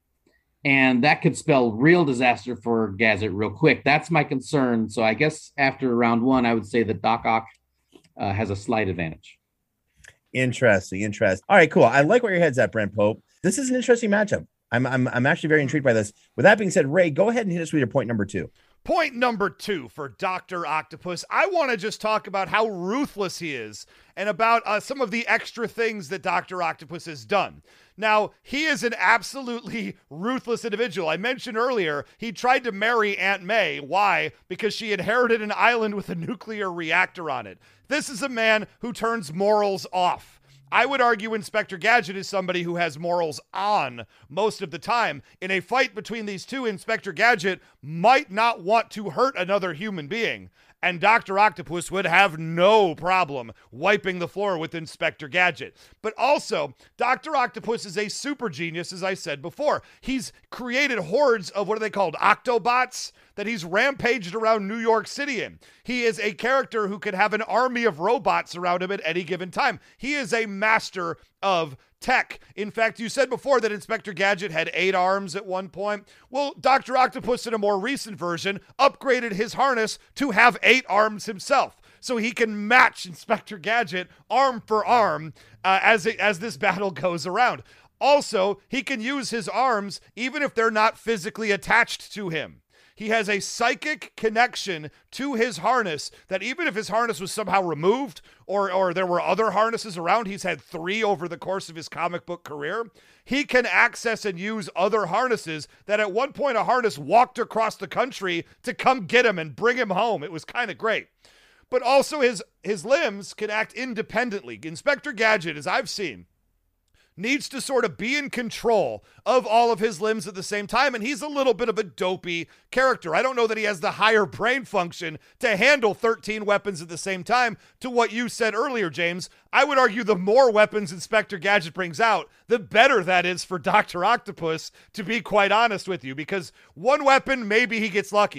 S7: And that could spell real disaster for Gadget real quick. That's my concern. So I guess after round 1, I would say that Doc Ock has a slight advantage.
S6: Interesting. All right, cool. I like where your head's at, Brent Pope. This is an interesting matchup. I'm actually very intrigued by this. With that being said, Ray, go ahead and hit us with your point number 2.
S5: Point number 2 for Dr. Octopus. I want to just talk about how ruthless he is and about some of the extra things that Dr. Octopus has done. Now, he is an absolutely ruthless individual. I mentioned earlier, he tried to marry Aunt May. Why? Because she inherited an island with a nuclear reactor on it. This is a man who turns morals off. I would argue Inspector Gadget is somebody who has morals on most of the time. In a fight between these two, Inspector Gadget might not want to hurt another human being, and Dr. Octopus would have no problem wiping the floor with Inspector Gadget. But also, Dr. Octopus is a super genius, as I said before. He's created hordes of what are they called? Octobots that he's rampaged around New York City in. He is a character who could have an army of robots around him at any given time. He is a master of tech. In fact, you said before that Inspector Gadget had 8 arms at one point. Well, Dr. Octopus in a more recent version upgraded his harness to have 8 arms himself. So he can match Inspector Gadget arm for arm as this battle goes around. Also, he can use his arms even if they're not physically attached to him. He has a psychic connection to his harness that even if his harness was somehow removed or there were other harnesses around, he's had 3 over the course of his comic book career, he can access and use other harnesses that at one point a harness walked across the country to come get him and bring him home. It was kind of great. But also his limbs can act independently. Inspector Gadget, as I've seen, needs to sort of be in control of all of his limbs at the same time, and he's a little bit of a dopey character. I don't know that he has the higher brain function to handle 13 weapons at the same time. To what you said earlier, James, I would argue the more weapons Inspector Gadget brings out, the better that is for Dr. Octopus, to be quite honest with you, because one weapon, maybe he gets lucky.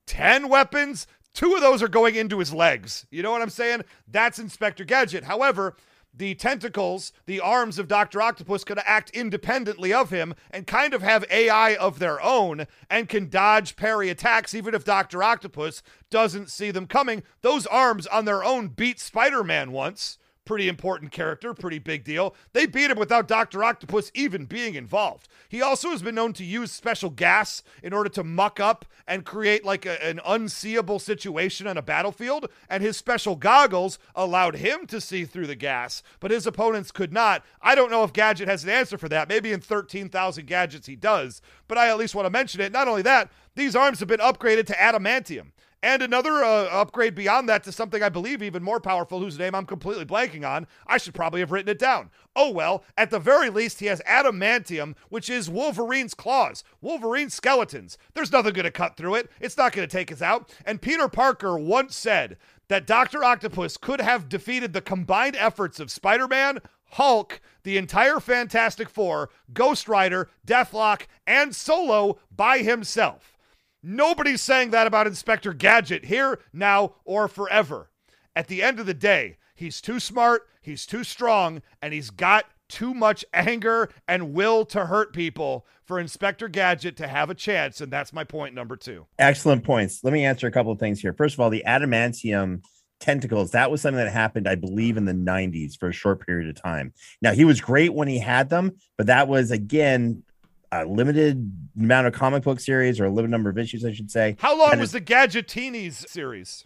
S5: 10 weapons. 2 of those are going into his legs. You know what I'm saying? That's Inspector Gadget. However, the tentacles, the arms of Dr. Octopus can act independently of him and kind of have AI of their own and can dodge, parry attacks even if Dr. Octopus doesn't see them coming. Those arms on their own beat Spider-Man once. Pretty important character, pretty big deal. They beat him without Dr. Octopus even being involved. He also has been known to use special gas in order to muck up and create like an unseeable situation on a battlefield, and his special goggles allowed him to see through the gas, but his opponents could not. I don't know if Gadget has an answer for that. Maybe in 13,000 gadgets he does, but I at least want to mention it. Not only that, these arms have been upgraded to adamantium. And another upgrade beyond that to something I believe even more powerful, whose name I'm completely blanking on. I should probably have written it down. Oh well, at the very least, he has adamantium, which is Wolverine's claws, Wolverine's skeletons. There's nothing going to cut through it. It's not going to take us out. And Peter Parker once said that Dr. Octopus could have defeated the combined efforts of Spider-Man, Hulk, the entire Fantastic Four, Ghost Rider, Deathlock, and Solo by himself. Nobody's saying that about Inspector Gadget here, now, or forever. At the end of the day, he's too smart, he's too strong, and he's got too much anger and will to hurt people for Inspector Gadget to have a chance, and that's my point number 2.
S6: Excellent points. Let me answer a couple of things here. First of all, the adamantium tentacles, that was something that happened, I believe, in the 90s for a short period of time. Now, he was great when he had them, but that was, again, a limited amount of comic book series, or a limited number of issues, I should say.
S5: How long was the Gadgetinis series?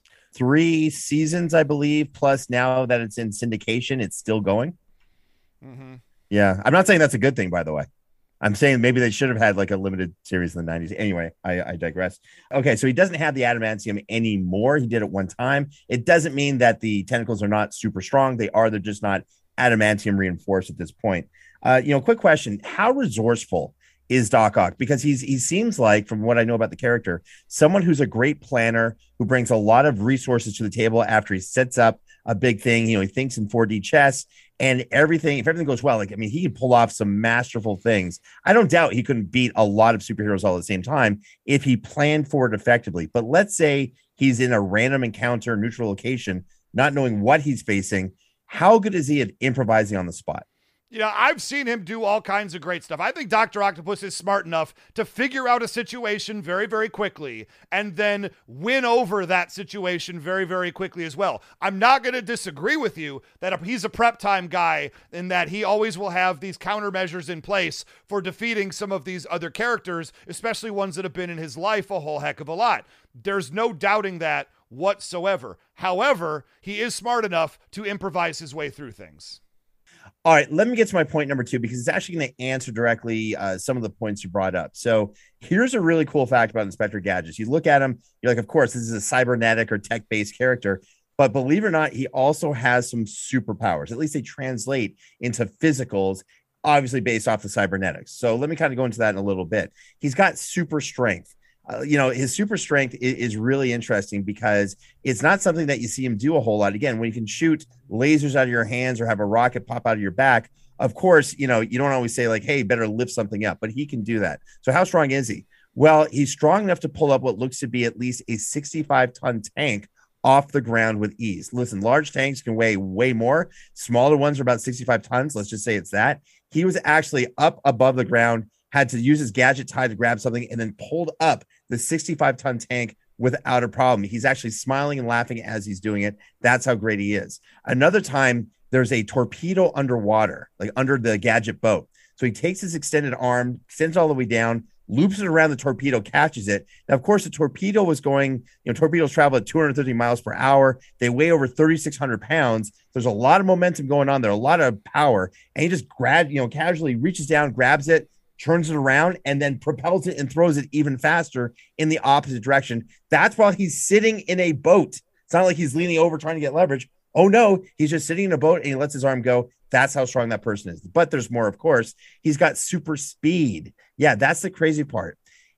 S6: 3 seasons, I believe, plus now that it's in syndication, it's still going.
S5: Mm-hmm.
S6: Yeah, I'm not saying that's a good thing, by the way. I'm saying maybe they should have had like a limited series in the 90s. Anyway, I digress. Okay, so he doesn't have the adamantium anymore. He did it one time. It doesn't mean that the tentacles are not super strong. They are. They're just not adamantium reinforced at this point. Quick question. How resourceful is Doc Ock? Because he seems like, from what I know about the character, someone who's a great planner, who brings a lot of resources to the table after he sets up a big thing. He thinks in 4D chess, and everything, if everything goes well, he can pull off some masterful things. I don't doubt he couldn't beat a lot of superheroes all at the same time if he planned for it effectively. But let's say he's in a random encounter, neutral location, not knowing what he's facing. How good is he at improvising on the spot?
S5: I've seen him do all kinds of great stuff. I think Dr. Octopus is smart enough to figure out a situation very, very quickly and then win over that situation very, very quickly as well. I'm not going to disagree with you that he's a prep time guy in that he always will have these countermeasures in place for defeating some of these other characters, especially ones that have been in his life a whole heck of a lot. There's no doubting that whatsoever. However, he is smart enough to improvise his way through things.
S6: All right, let me get to my point number 2, because it's actually going to answer directly some of the points you brought up. So here's a really cool fact about Inspector Gadget. You look at him, you're like, of course, this is a cybernetic or tech-based character. But believe it or not, he also has some superpowers. At least they translate into physicals, obviously based off the cybernetics. So let me kind of go into that in a little bit. He's got super strength. His super strength is really interesting because it's not something that you see him do a whole lot. Again, when you can shoot lasers out of your hands or have a rocket pop out of your back, of course, you don't always say like, hey, better lift something up, but he can do that. So how strong is he? Well, he's strong enough to pull up what looks to be at least a 65-ton tank off the ground with ease. Listen, large tanks can weigh way more. Smaller ones are about 65 tons. Let's just say it's that. He was actually up above the ground, had to use his gadget tie to grab something, and then pulled up the 65-ton tank without a problem. He's actually smiling and laughing as he's doing it. That's how great he is. Another time, there's a torpedo underwater, like under the gadget boat. So he takes his extended arm, extends all the way down, loops it around the torpedo, catches it. Now, of course, the torpedo was going, torpedoes travel at 230 miles per hour. They weigh over 3,600 pounds. There's a lot of momentum going on there, a lot of power. And he just casually reaches down, grabs it, turns it around, and then propels it and throws it even faster in the opposite direction. That's while he's sitting in a boat. It's not like he's leaning over trying to get leverage. Oh no, he's just sitting in a boat and he lets his arm go. That's how strong that person is. But there's more, of course. He's got super speed. Yeah, that's the crazy part.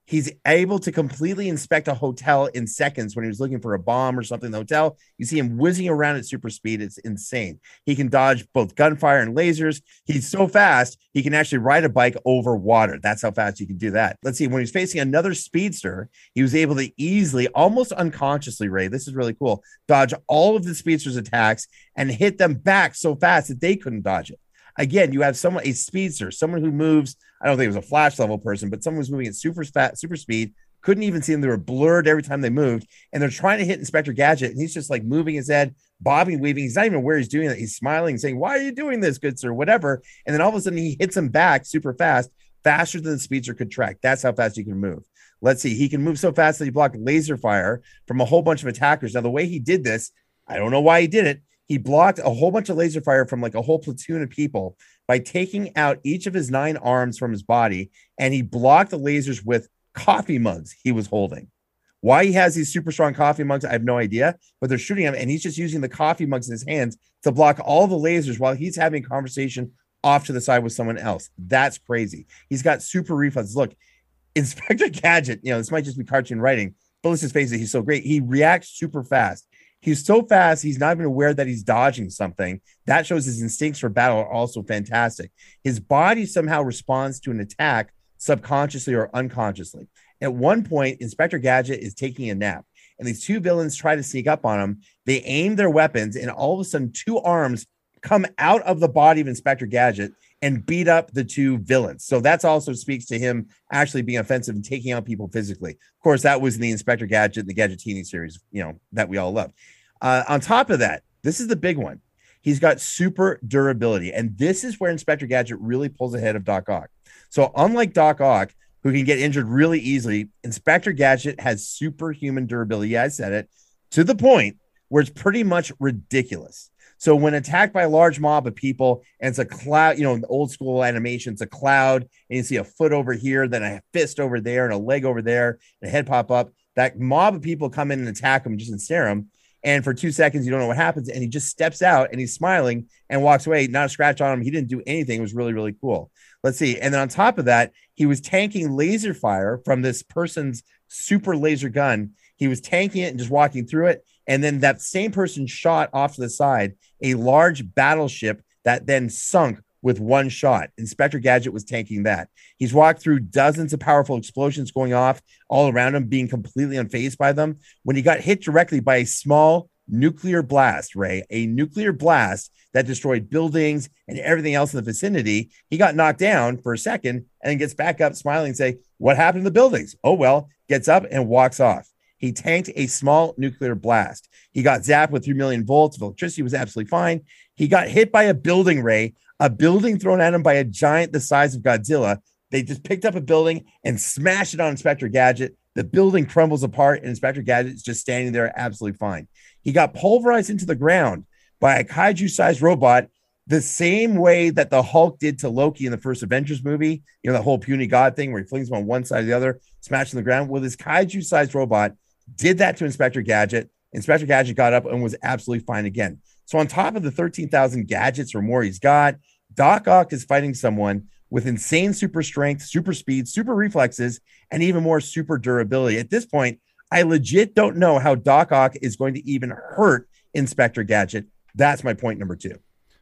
S6: He's able to completely inspect a hotel in seconds when he was looking for a bomb or something in the hotel. You see him whizzing around at super speed. It's insane. He can dodge both gunfire and lasers. He's so fast, he can actually ride a bike over water. That's how fast he can do that. Let's see. When he's facing another speedster, he was able to easily, almost unconsciously, Ray, this is really cool, dodge all of the speedster's attacks and hit them back so fast that they couldn't dodge it. Again, you have a speedster, someone who moves, I don't think it was a Flash level person, but someone who's moving at super speed, couldn't even see them. They were blurred every time they moved, and they're trying to hit Inspector Gadget, and he's just like moving his head, bobbing, weaving. He's not even aware he's doing it. He's smiling, saying, "Why are you doing this, good sir?" Whatever. And then all of a sudden, he hits him back super fast, faster than the speedster could track. That's how fast he can move. Let's see. He can move so fast that he blocked laser fire from a whole bunch of attackers. Now, the way he did this, I don't know why he did it. He blocked a whole bunch of laser fire from like a whole platoon of people by taking out each of his 9 arms from his body, and he blocked the lasers with coffee mugs he was holding. Why he has these super strong coffee mugs, I have no idea, but they're shooting him, and he's just using the coffee mugs in his hands to block all the lasers while he's having a conversation off to the side with someone else. That's crazy. He's got super reflexes. Look, Inspector Gadget, this might just be cartoon writing, but let's just face it, he's so great. He reacts super fast. He's so fast, he's not even aware that he's dodging something. That shows his instincts for battle are also fantastic. His body somehow responds to an attack subconsciously or unconsciously. At one point, Inspector Gadget is taking a nap, and these 2 villains try to sneak up on him. They aim their weapons, and all of a sudden, 2 arms come out of the body of Inspector Gadget and beat up the 2 villains. So that's also speaks to him actually being offensive and taking out people physically. Of course, that was in the Inspector Gadget, the Gadgetini series, that we all loved. On top of that, this is the big one. He's got super durability, and this is where Inspector Gadget really pulls ahead of Doc Ock. So unlike Doc Ock, who can get injured really easily, Inspector Gadget has superhuman durability. Yeah, I said it, to the point where it's pretty much ridiculous. So when attacked by a large mob of people, and it's a cloud, in the old school animation, it's a cloud, and you see a foot over here, then a fist over there, and a leg over there, and a head pop up. That mob of people come in and attack him, just ensnare him. And for 2 seconds, you don't know what happens. And he just steps out and he's smiling and walks away. Not a scratch on him. He didn't do anything. It was really, really cool. Let's see. And then on top of that, he was tanking laser fire from this person's super laser gun. He was tanking it and just walking through it. And then that same person shot off to the side a large battleship that then sunk with one shot. Inspector Gadget was tanking that. He's walked through dozens of powerful explosions going off all around him, being completely unfazed by them. When he got hit directly by a small nuclear blast, Ray, a nuclear blast that destroyed buildings and everything else in the vicinity, he got knocked down for a second and then gets back up smiling and say, "What happened to the buildings?" "Oh, well," gets up and walks off. He tanked a small nuclear blast. He got zapped with 3 million volts of electricity, was absolutely fine. He got hit by a building, Ray, a building thrown at him by a giant the size of Godzilla. They just picked up a building and smashed it on Inspector Gadget. The building crumbles apart, and Inspector Gadget is just standing there absolutely fine. He got pulverized into the ground by a kaiju-sized robot the same way that the Hulk did to Loki in the first Avengers movie. The whole puny god thing where he flings him on one side or the other, smashing the ground. Well, this kaiju-sized robot did that to Inspector Gadget. Inspector Gadget got up and was absolutely fine again. So on top of the 13,000 gadgets or more he's got, Doc Ock is fighting someone with insane super strength, super speed, super reflexes, and even more super durability. At this point, I legit don't know how Doc Ock is going to even hurt Inspector Gadget. That's my point number 2.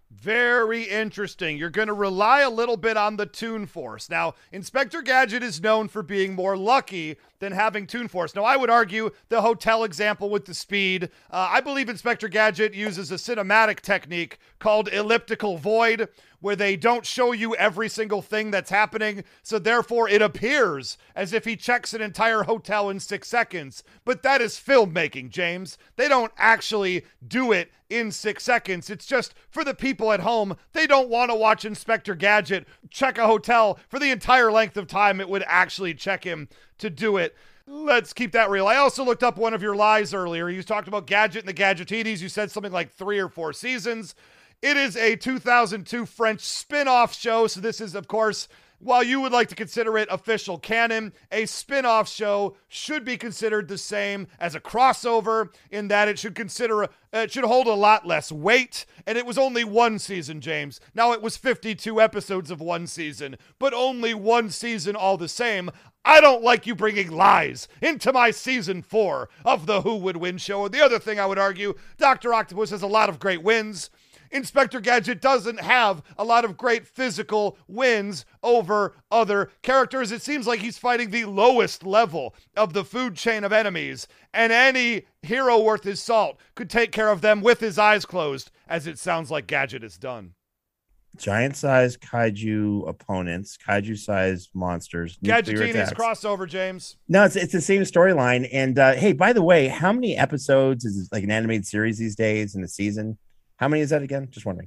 S5: Very interesting. You're going to rely a little bit on the Toon Force. Now, Inspector Gadget is known for being more lucky than having Toon Force. Now, I would argue the hotel example with the speed. I believe Inspector Gadget uses a cinematic technique called elliptical void, where they don't show you every single thing that's happening, so therefore it appears as if he checks an entire hotel in 6 seconds. But that is filmmaking, James. They don't actually do it in 6 seconds. It's just for the people at home. They don't want to watch Inspector Gadget check a hotel for the entire length of time it would actually check him to do it. Let's keep that real. I also looked up one of your lies earlier. You talked about Gadget and the Gadgetinis. You said something like 3 or 4 seasons. It is a 2002 French spin-off show. So this is, of course, While you would like to consider it official canon, a spin-off show should be considered the same as a crossover in that it should hold a lot less weight, and it was only one season, James. Now, it was 52 episodes of one season, but only one season all the same. I don't like you bringing lies into my season 4 of the Who Would Win show. And the other thing I would argue, Dr. Octopus has a lot of great wins. Inspector Gadget doesn't have a lot of great physical wins over other characters. It seems like he's fighting the lowest level of the food chain of enemies, and any hero worth his salt could take care of them with his eyes closed, as it sounds like Gadget has done.
S6: Giant-sized kaiju opponents, kaiju-sized monsters.
S5: Gadgetini's crossover, James.
S6: No, it's the same storyline. And hey, by the way, how many episodes is like an animated series these days in a season? How many is that again? Just wondering.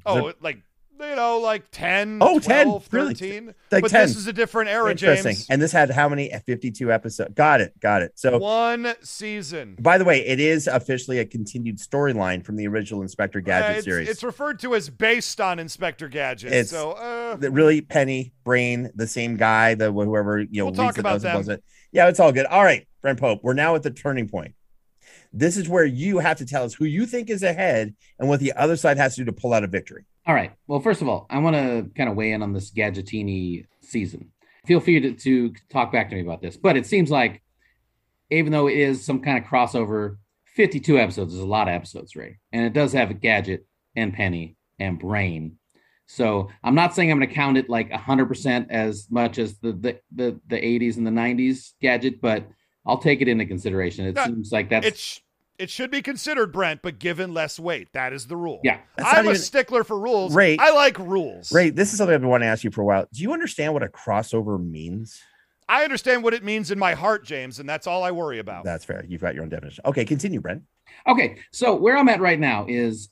S5: Like 10,
S6: 12,
S5: 10, 13.
S6: Really? Like
S5: but
S6: 10.
S5: This is a different era,
S6: Interesting.
S5: James.
S6: And this had how many? 52 episodes. Got it. So
S5: one season.
S6: By the way, it is officially a continued storyline from the original Inspector Gadget series.
S5: It's referred to as based on Inspector Gadget.
S6: It's really Penny, Brain, the same guy, whoever
S5: we'll talk about them.
S6: Yeah, it's all good. All right, Brent Pope, we're now at the turning point. This is where you have to tell us who you think is ahead and what the other side has to do to pull out a victory.
S7: All right. Well, first of all, I want to kind of weigh in on this Gadgetini season. Feel free to talk back to me about this. But it seems like, even though it is some kind of crossover, 52 episodes is a lot of episodes, Ray. And it does have Gadget and Penny and Brain. So I'm not saying I'm going to count it like 100% as much as the 80s and the 90s Gadget, but I'll take it into consideration. It seems like that's...
S5: It should be considered, Brent, but given less weight. That is the rule.
S7: Yeah.
S5: I'm a stickler for rules.
S6: Ray,
S5: I like rules.
S6: Ray, this is something I've been wanting to ask you for a while. Do you understand what a crossover means?
S5: I understand what it means in my heart, James, and that's all I worry about.
S6: That's fair. You've got your own definition. Okay, continue, Brent.
S7: Okay, so where I'm at right now is,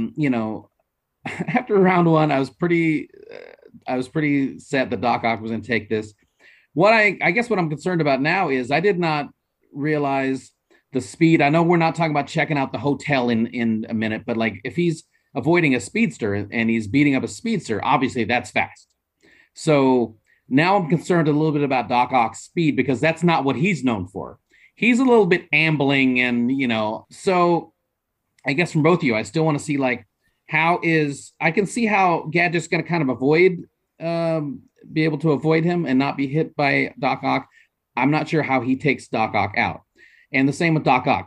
S7: after round one, I was pretty set that Doc Ock was going to take this. What I guess what I'm concerned about now is I did not realize the speed. I know we're not talking about checking out the hotel in a minute, but like if he's avoiding a speedster and he's beating up a speedster, obviously that's fast. So now I'm concerned a little bit about Doc Ock's speed because that's not what he's known for. He's a little bit ambling and, so I guess from both of you, I still want to see like, I can see how Gadget's going to kind of be able to avoid him and not be hit by Doc Ock. I'm not sure how he takes Doc Ock out. And the same with Doc Ock.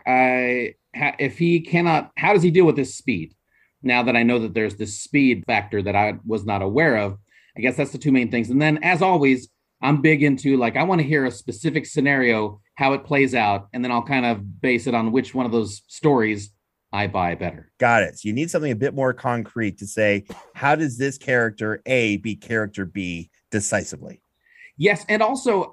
S7: If he cannot, how does he deal with this speed? Now that I know that there's this speed factor that I was not aware of, I guess that's the two main things. And then as always, I'm big into I want to hear a specific scenario, how it plays out. And then I'll kind of base it on which one of those stories I buy better.
S6: Got it. So you need something a bit more concrete to say, how does this character A beat character B decisively?
S7: Yes. And also,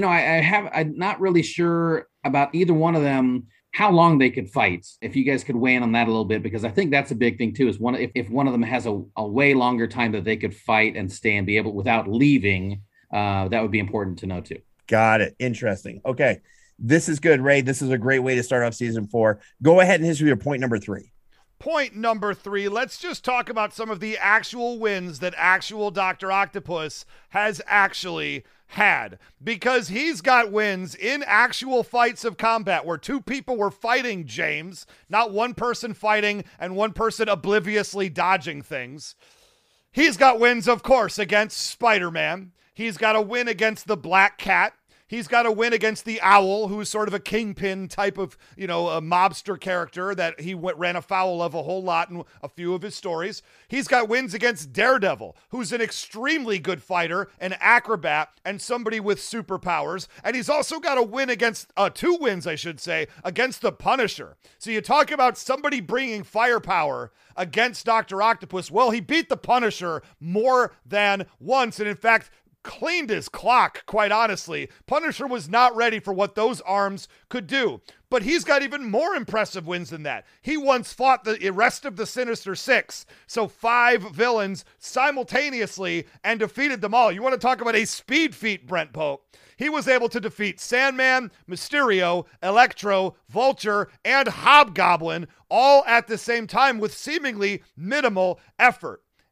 S7: I'm not really sure about either one of them, how long they could fight. If you guys could weigh in on that a little bit, because I think that's a big thing too, is if one of them has a way longer time that they could fight and stay and be able without leaving, that would be important to know too.
S6: Got it. Interesting. Okay. This is good, Ray. This is a great way to start off season 4. Go ahead and hit your point number 3.
S5: Point number 3, let's just talk about some of the actual wins that actual Dr. Octopus has actually had, because he's got wins in actual fights of combat where two people were fighting, James, not one person fighting and one person obliviously dodging things. He's got wins, of course, against Spider-Man. He's got a win against the Black Cat. He's got a win against the Owl, who's sort of a kingpin type of, a mobster character that he ran afoul of a whole lot in a few of his stories. He's got wins against Daredevil, who's an extremely good fighter, an acrobat, and somebody with superpowers. And he's also got a win against, 2 wins, I should say, against the Punisher. So you talk about somebody bringing firepower against Dr. Octopus. Well, he beat the Punisher more than once. And in fact, cleaned his clock, quite honestly. Punisher was not ready for what those arms could do. But he's got even more impressive wins than that. He once fought the rest of the Sinister Six, so 5 villains simultaneously, and defeated them all. You want to talk about a speed feat, Brent Pope? He was able to defeat Sandman, Mysterio, Electro, Vulture, and Hobgoblin all at the same time with seemingly minimal effort.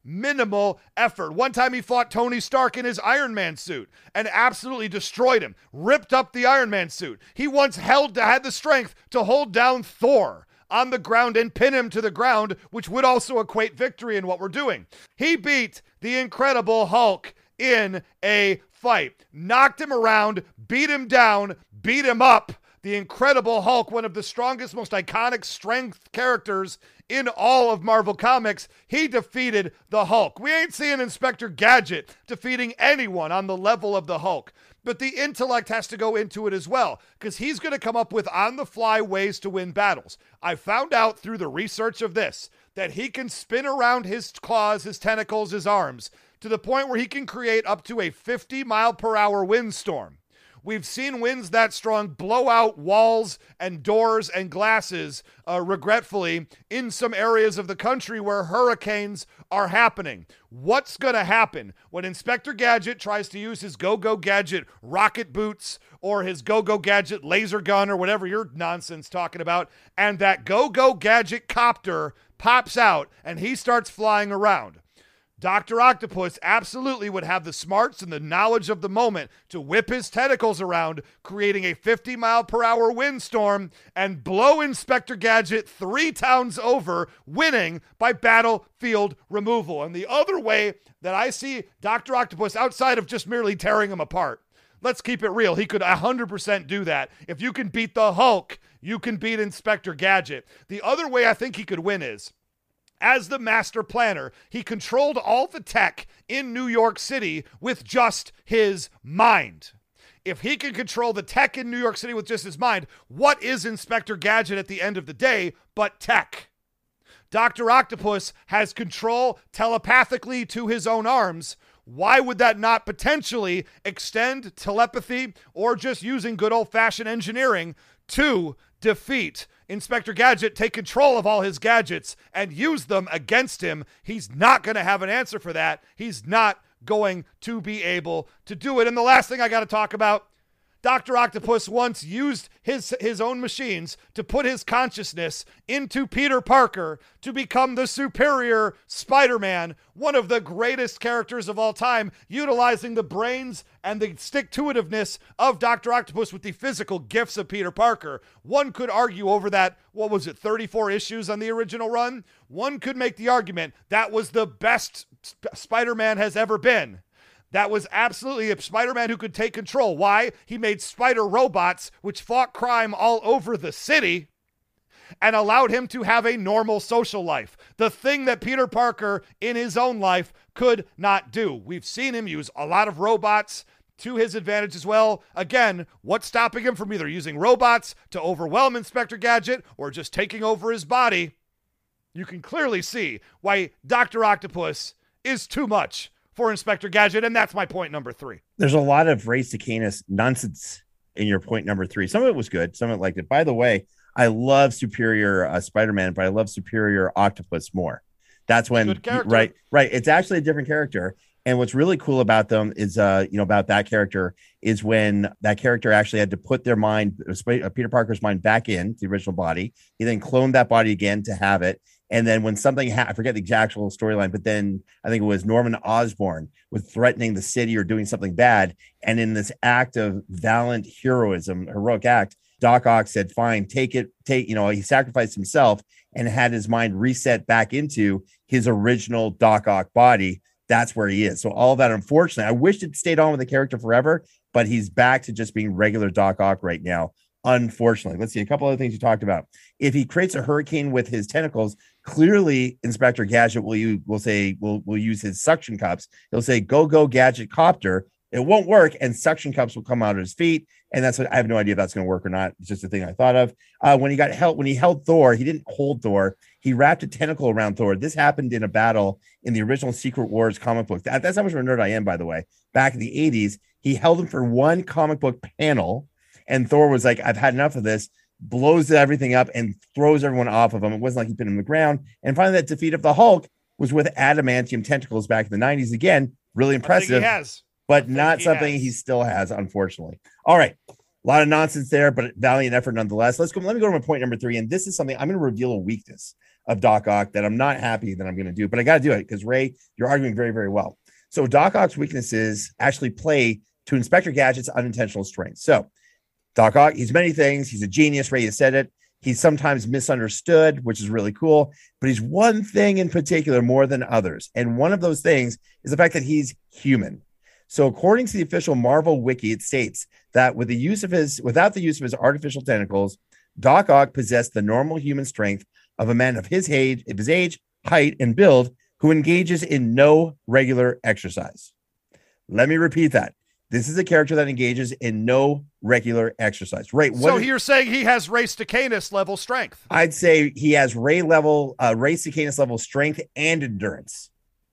S5: minimal effort. One time he fought Tony Stark in his Iron Man suit and absolutely destroyed him, ripped up the Iron Man suit. He once had the strength to hold down Thor on the ground and pin him to the ground, which would also equate victory in what we're doing. He beat the Incredible Hulk in a fight, knocked him around, beat him down, beat him up. The Incredible Hulk, one of the strongest, most iconic strength characters in all of Marvel Comics, he defeated the Hulk. We ain't seeing Inspector Gadget defeating anyone on the level of the Hulk. But the intellect has to go into it as well, because he's going to come up with on-the-fly ways to win battles. I found out through the research of this that he can spin around his claws, his tentacles, his arms, to the point where he can create up to a 50-mile-per-hour windstorm. We've seen winds that strong blow out walls and doors and glasses, regretfully, in some areas of the country where hurricanes are happening. What's going to happen when Inspector Gadget tries to use his Go-Go Gadget rocket boots or his Go-Go Gadget laser gun or whatever you're nonsense talking about, and that Go-Go Gadget copter pops out and he starts flying around? Dr. Octopus absolutely would have the smarts and the knowledge of the moment to whip his tentacles around, creating a 50-mile-per-hour windstorm and blow Inspector Gadget 3 towns over, winning by battlefield removal. And the other way that I see Dr. Octopus, outside of just merely tearing him apart, let's keep it real, he could 100% do that. If you can beat the Hulk, you can beat Inspector Gadget. The other way I think he could win is, as the master planner, he controlled all the tech in New York City with just his mind. If he can control the tech in New York City with just his mind, what is Inspector Gadget at the end of the day but tech? Dr. Octopus has control telepathically to his own arms. Why would that not potentially extend telepathy or just using good old-fashioned engineering to defeat Inspector Gadget, take control of all his gadgets, and use them against him? He's not going to have an answer for that. He's not going to be able to do it. And the last thing I got to talk about, Dr. Octopus once used his own machines to put his consciousness into Peter Parker to become the superior Spider-Man, one of the greatest characters of all time, utilizing the brains and the stick-to-itiveness of Dr. Octopus with the physical gifts of Peter Parker. One could argue over that, 34 issues on the original run? One could make the argument that was the best Spider-Man has ever been. That was absolutely a Spider-Man who could take control. Why? He made spider robots which fought crime all over the city and allowed him to have a normal social life. The thing that Peter Parker in his own life could not do. We've seen him use a lot of robots to his advantage as well. Again, what's stopping him from either using robots to overwhelm Inspector Gadget or just taking over his body? You can clearly see why Dr. Octopus is too much for Inspector Gadget, and that's my point number 3.
S6: There's a lot of race to Canis nonsense in your point number 3. Some of it was good. Some of it liked it. By the way, I love Superior Spider-Man, but I love Superior Octopus more. That's when, right. It's actually a different character. And what's really cool about them is, about that character is when that character actually had to put their mind, Peter Parker's mind, back in the original body. He then cloned that body again to have it. And then when something I forget the actual storyline, but then I think it was Norman Osborn was threatening the city or doing something bad. And in this act of valiant heroic act, Doc Ock said, fine, he sacrificed himself and had his mind reset back into his original Doc Ock body. That's where he is. So all that, unfortunately, I wish it stayed on with the character forever, but he's back to just being regular Doc Ock right now. Unfortunately, let's see a couple other things you talked about. If he creates a hurricane with his tentacles, clearly Inspector Gadget will use his suction cups. He'll say, go Gadget copter. It won't work, and suction cups will come out of his feet. And that's what I have no idea if that's going to work or not. It's just a thing I thought of. When he held Thor, he didn't hold Thor. He wrapped a tentacle around Thor. This happened in a battle in the original Secret Wars comic book. That's how much of a nerd I am, by the way. Back in the 80s, he held him for one comic book panel. And Thor was like, I've had enough of this, blows everything up and throws everyone off of him. It wasn't like he put him on the ground. And finally, that defeat of the Hulk was with adamantium tentacles back in the 90s. Again, really impressive, but not something he still has, unfortunately. All right. A lot of nonsense there, but valiant effort nonetheless. Let me go to my point number 3. And this is something I'm going to reveal a weakness. of Doc Ock that I'm not happy that I'm going to do, but I got to do it because Ray, you're arguing very, very well. So Doc Ock's weaknesses actually play to Inspector Gadget's unintentional strengths. So Doc Ock, he's many things. He's a genius. Ray has said it. He's sometimes misunderstood, which is really cool, but he's one thing in particular more than others. And one of those things is the fact that he's human. So according to the official Marvel wiki, it states that without the use of his artificial tentacles, Doc Ock possessed the normal human strength of a man of his age, height, and build who engages in no regular exercise. Let me repeat that. This is a character that engages in no regular exercise. Right.
S5: So you're saying he has Ray Stacanus level strength?
S6: I'd say he has Ray Stacanus level strength and endurance,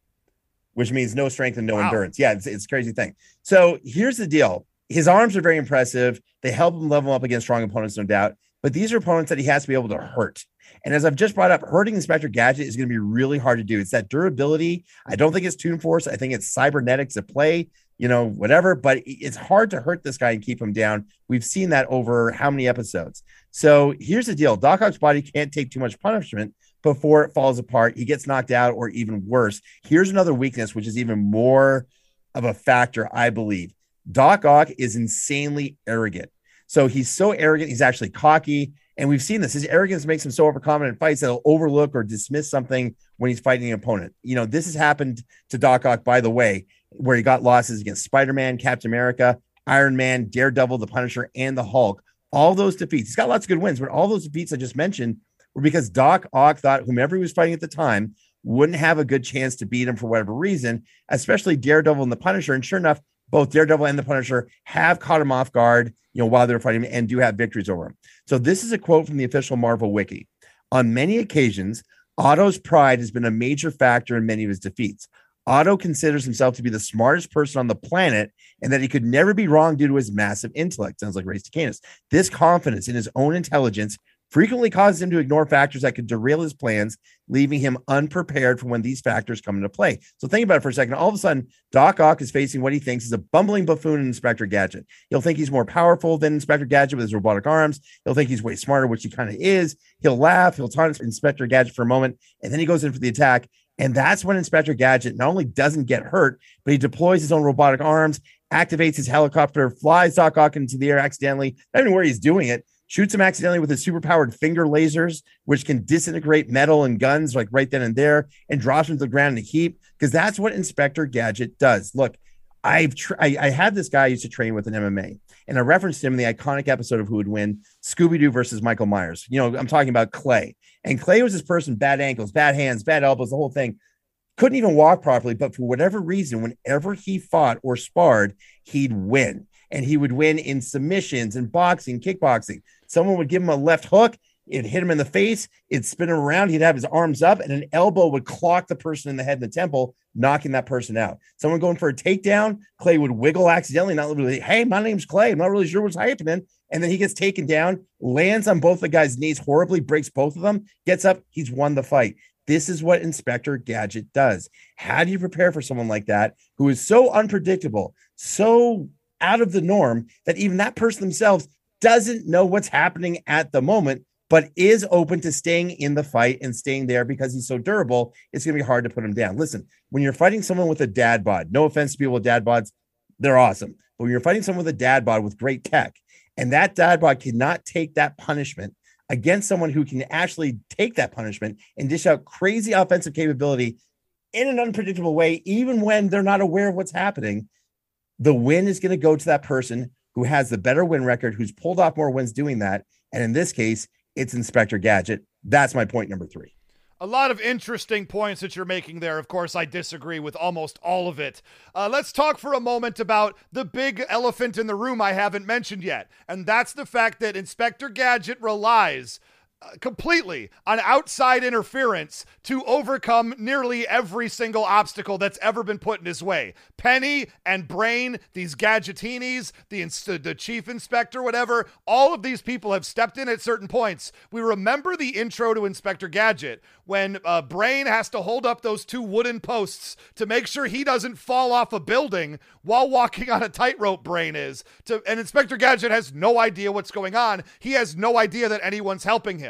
S6: which means no strength and no endurance. Yeah, it's a crazy thing. So here's the deal. His arms are very impressive. They help him level up against strong opponents, no doubt. But these are opponents that he has to be able to hurt. And as I've just brought up, hurting Inspector Gadget is going to be really hard to do. It's that durability. I don't think it's Toon Force. I think it's cybernetics at play, whatever. But it's hard to hurt this guy and keep him down. We've seen that over how many episodes? So here's the deal. Doc Ock's body can't take too much punishment before it falls apart. He gets knocked out, or even worse. Here's another weakness, which is even more of a factor, I believe. Doc Ock is insanely arrogant. So he's so arrogant, he's actually cocky. And we've seen this. His arrogance makes him so overconfident in fights that he'll overlook or dismiss something when he's fighting an opponent. This has happened to Doc Ock, by the way, where he got losses against Spider-Man, Captain America, Iron Man, Daredevil, the Punisher, and the Hulk. All those defeats. He's got lots of good wins, but all those defeats I just mentioned were because Doc Ock thought whomever he was fighting at the time wouldn't have a good chance to beat him for whatever reason, especially Daredevil and the Punisher. And sure enough, both Daredevil and the Punisher have caught him off guard, while they're fighting him, and do have victories over him. So this is a quote from the official Marvel wiki. On many occasions, Otto's pride has been a major factor in many of his defeats. Otto considers himself to be the smartest person on the planet and that he could never be wrong due to his massive intellect. Sounds like Ray Stacanus. This confidence in his own intelligence frequently causes him to ignore factors that could derail his plans, leaving him unprepared for when these factors come into play. So think about it for a second. All of a sudden, Doc Ock is facing what he thinks is a bumbling buffoon in Inspector Gadget. He'll think he's more powerful than Inspector Gadget with his robotic arms. He'll think he's way smarter, which he kind of is. He'll laugh. He'll taunt Inspector Gadget for a moment, and then he goes in for the attack. And that's when Inspector Gadget not only doesn't get hurt, but he deploys his own robotic arms, activates his helicopter, flies Doc Ock into the air accidentally, not even where he's doing it, shoots him accidentally with his superpowered finger lasers, which can disintegrate metal and guns like right then and there, and drops him to the ground in a heap, because that's what Inspector Gadget does. Look, I had this guy I used to train with in MMA, and I referenced him in the iconic episode of Who Would Win, Scooby-Doo versus Michael Myers. I'm talking about Clay. And Clay was this person, bad ankles, bad hands, bad elbows, the whole thing. Couldn't even walk properly, but for whatever reason, whenever he fought or sparred, he'd win. And he would win in submissions and boxing, kickboxing. Someone would give him a left hook, it'd hit him in the face, it'd spin him around, he'd have his arms up, and an elbow would clock the person in the head and the temple, knocking that person out. Someone going for a takedown, Clay would wiggle accidentally, not really, hey, my name's Clay, I'm not really sure what's happening. And then he gets taken down, lands on both the guy's knees horribly, breaks both of them, gets up, he's won the fight. This is what Inspector Gadget does. How do you prepare for someone like that who is so unpredictable, so out of the norm that even that person themselves doesn't know what's happening at the moment, but is open to staying in the fight and staying there because he's so durable? It's going to be hard to put him down. Listen, when you're fighting someone with a dad bod, no offense to people with dad bods, they're awesome. But when you're fighting someone with a dad bod with great tech, and that dad bod cannot take that punishment against someone who can actually take that punishment and dish out crazy offensive capability in an unpredictable way, even when they're not aware of what's happening, the win is going to go to that person who has the better win record, who's pulled off more wins doing that. And in this case, it's Inspector Gadget. That's my point number 3.
S5: A lot of interesting points that you're making there. Of course, I disagree with almost all of it. Let's talk for a moment about the big elephant in the room I haven't mentioned yet. And that's the fact that Inspector Gadget relies completely on outside interference to overcome nearly every single obstacle that's ever been put in his way. Penny and Brain, these Gadgetinis, the chief inspector, whatever, all of these people have stepped in at certain points. We remember the intro to Inspector Gadget when Brain has to hold up those 2 wooden posts to make sure he doesn't fall off a building while walking on a tightrope. Brain is. And Inspector Gadget has no idea what's going on. He has no idea that anyone's helping him.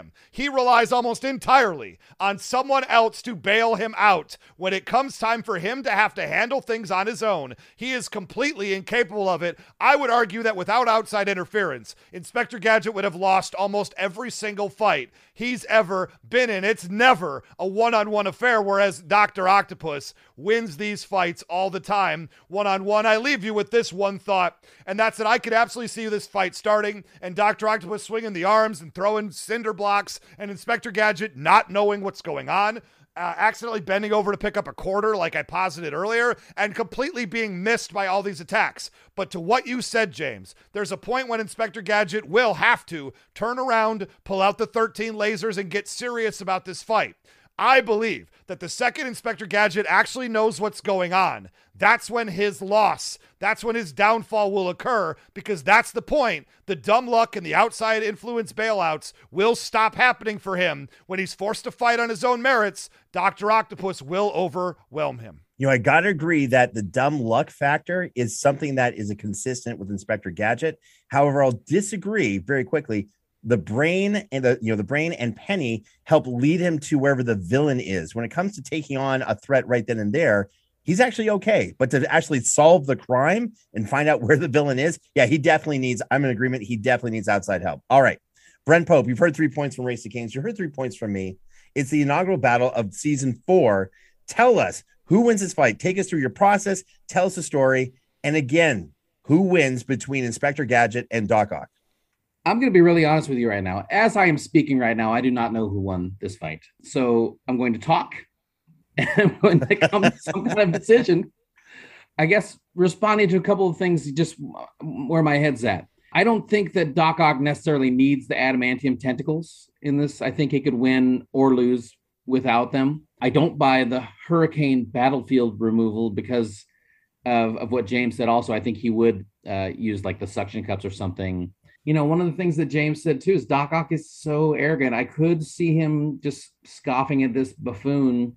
S5: him. He relies almost entirely on someone else to bail him out. When it comes time for him to have to handle things on his own, he is completely incapable of it. I would argue that without outside interference, Inspector Gadget would have lost almost every single fight he's ever been in. It's never a one-on-one affair, whereas Dr. Octopus wins these fights all the time one-on-one. I leave you with this one thought, and that's that I could absolutely see this fight starting and Dr. Octopus swinging the arms and throwing cinder blocks and Inspector Gadget not knowing what's going on, accidentally bending over to pick up a quarter like I posited earlier, and completely being missed by all these attacks. But to what you said, James, there's a point when Inspector Gadget will have to turn around, pull out the 13 lasers, and get serious about this fight. I believe that the second Inspector Gadget actually knows what's going on, that's when his loss, that's when his downfall will occur, because that's the point. The dumb luck and the outside influence bailouts will stop happening for him. When he's forced to fight on his own merits, Dr. Octopus will overwhelm him.
S6: You know, I got to agree that the dumb luck factor is something that is a consistent with Inspector Gadget. However, I'll disagree very quickly. The brain and the brain and Penny help lead him to wherever the villain is. When it comes to taking on a threat right then and there, he's actually okay. But to actually solve the crime and find out where the villain is, yeah, he definitely needs, I'm in agreement, he definitely needs outside help. All right. Brent Pope, you've heard 3 points from Race to Kings. You heard 3 points from me. It's the inaugural battle of season 4. Tell us who wins this fight. Take us through your process. Tell us the story. And again, who wins between Inspector Gadget and Doc Ock?
S7: I'm going to be really honest with you right now. As I am speaking right now, I do not know who won this fight. So I'm going to talk and I'm going to come to some kind of decision. I guess responding to a couple of things, just where my head's at. I don't think that Doc Ock necessarily needs the adamantium tentacles in this. I think he could win or lose without them. I don't buy the hurricane battlefield removal because of what James said. Also, I think he would use like the suction cups or something. You know, one of the things that James said too is Doc Ock is so arrogant. I could see him just scoffing at this buffoon.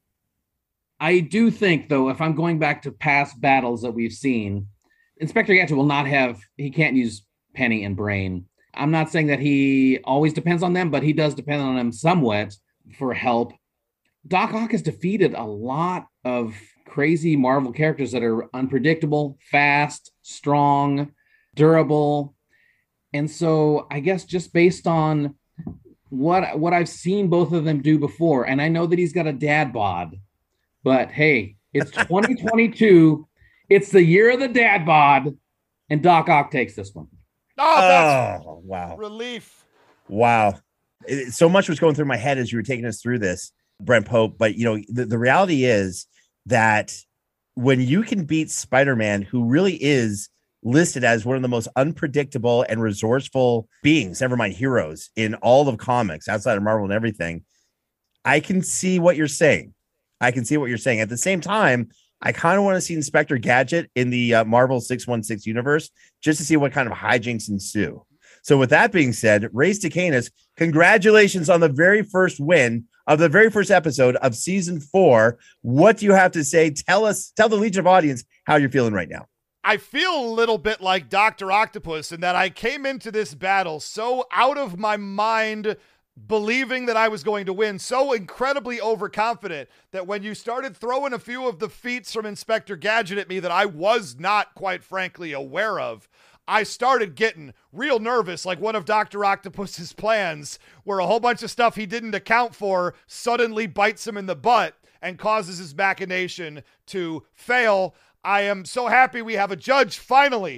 S7: I do think, though, if I'm going back to past battles that we've seen, Inspector Gadget will not have, he can't use Penny and Brain. I'm not saying that he always depends on them, but he does depend on them somewhat for help. Doc Ock has defeated a lot of crazy Marvel characters that are unpredictable, fast, strong, durable. And so I guess just based on what I've seen both of them do before, and I know that he's got a dad bod, but hey, it's 2022. It's the year of the dad bod, and Doc Ock takes this one.
S5: Oh,
S6: wow.
S5: Relief.
S6: Wow. So much was going through my head as you were taking us through this, Brent Pope. But, you know, the reality is that when you can beat Spider-Man, who really is listed as one of the most unpredictable and resourceful beings, never mind heroes, in all of comics outside of Marvel and everything, I can see what you're saying. At the same time, I kind of want to see Inspector Gadget in the Marvel 616 universe just to see what kind of hijinks ensue. So with that being said, Race to Canis, congratulations on the very first win of the very first episode of season 4. What do you have to say? Tell the Legion of audience how you're feeling right now.
S5: I feel a little bit like Dr. Octopus in that I came into this battle so out of my mind, believing that I was going to win, so incredibly overconfident that when you started throwing a few of the feats from Inspector Gadget at me that I was not, quite frankly, aware of, I started getting real nervous, like one of Dr. Octopus's plans, where a whole bunch of stuff he didn't account for suddenly bites him in the butt and causes his machination to fail. I am so happy we have a judge finally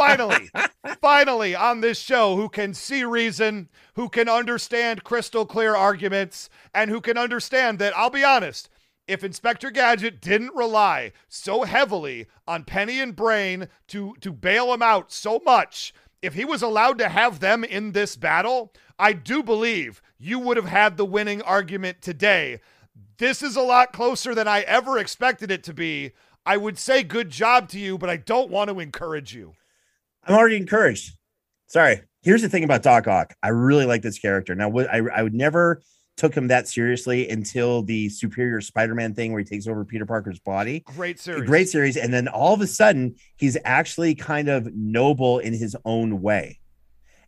S5: on this show who can see reason, who can understand crystal clear arguments, and who can understand that, I'll be honest, if Inspector Gadget didn't rely so heavily on Penny and Brain to bail him out so much, if he was allowed to have them in this battle, I do believe you would have had the winning argument today. This is a lot closer than I ever expected it to be. I would say good job to you, but I don't want to encourage you.
S6: I'm already encouraged. Sorry. Here's the thing about Doc Ock. I really like this character. Now, I would never took him that seriously until the Superior Spider-Man thing where he takes over Peter Parker's body.
S5: Great series.
S6: And then all of a sudden, he's actually kind of noble in his own way.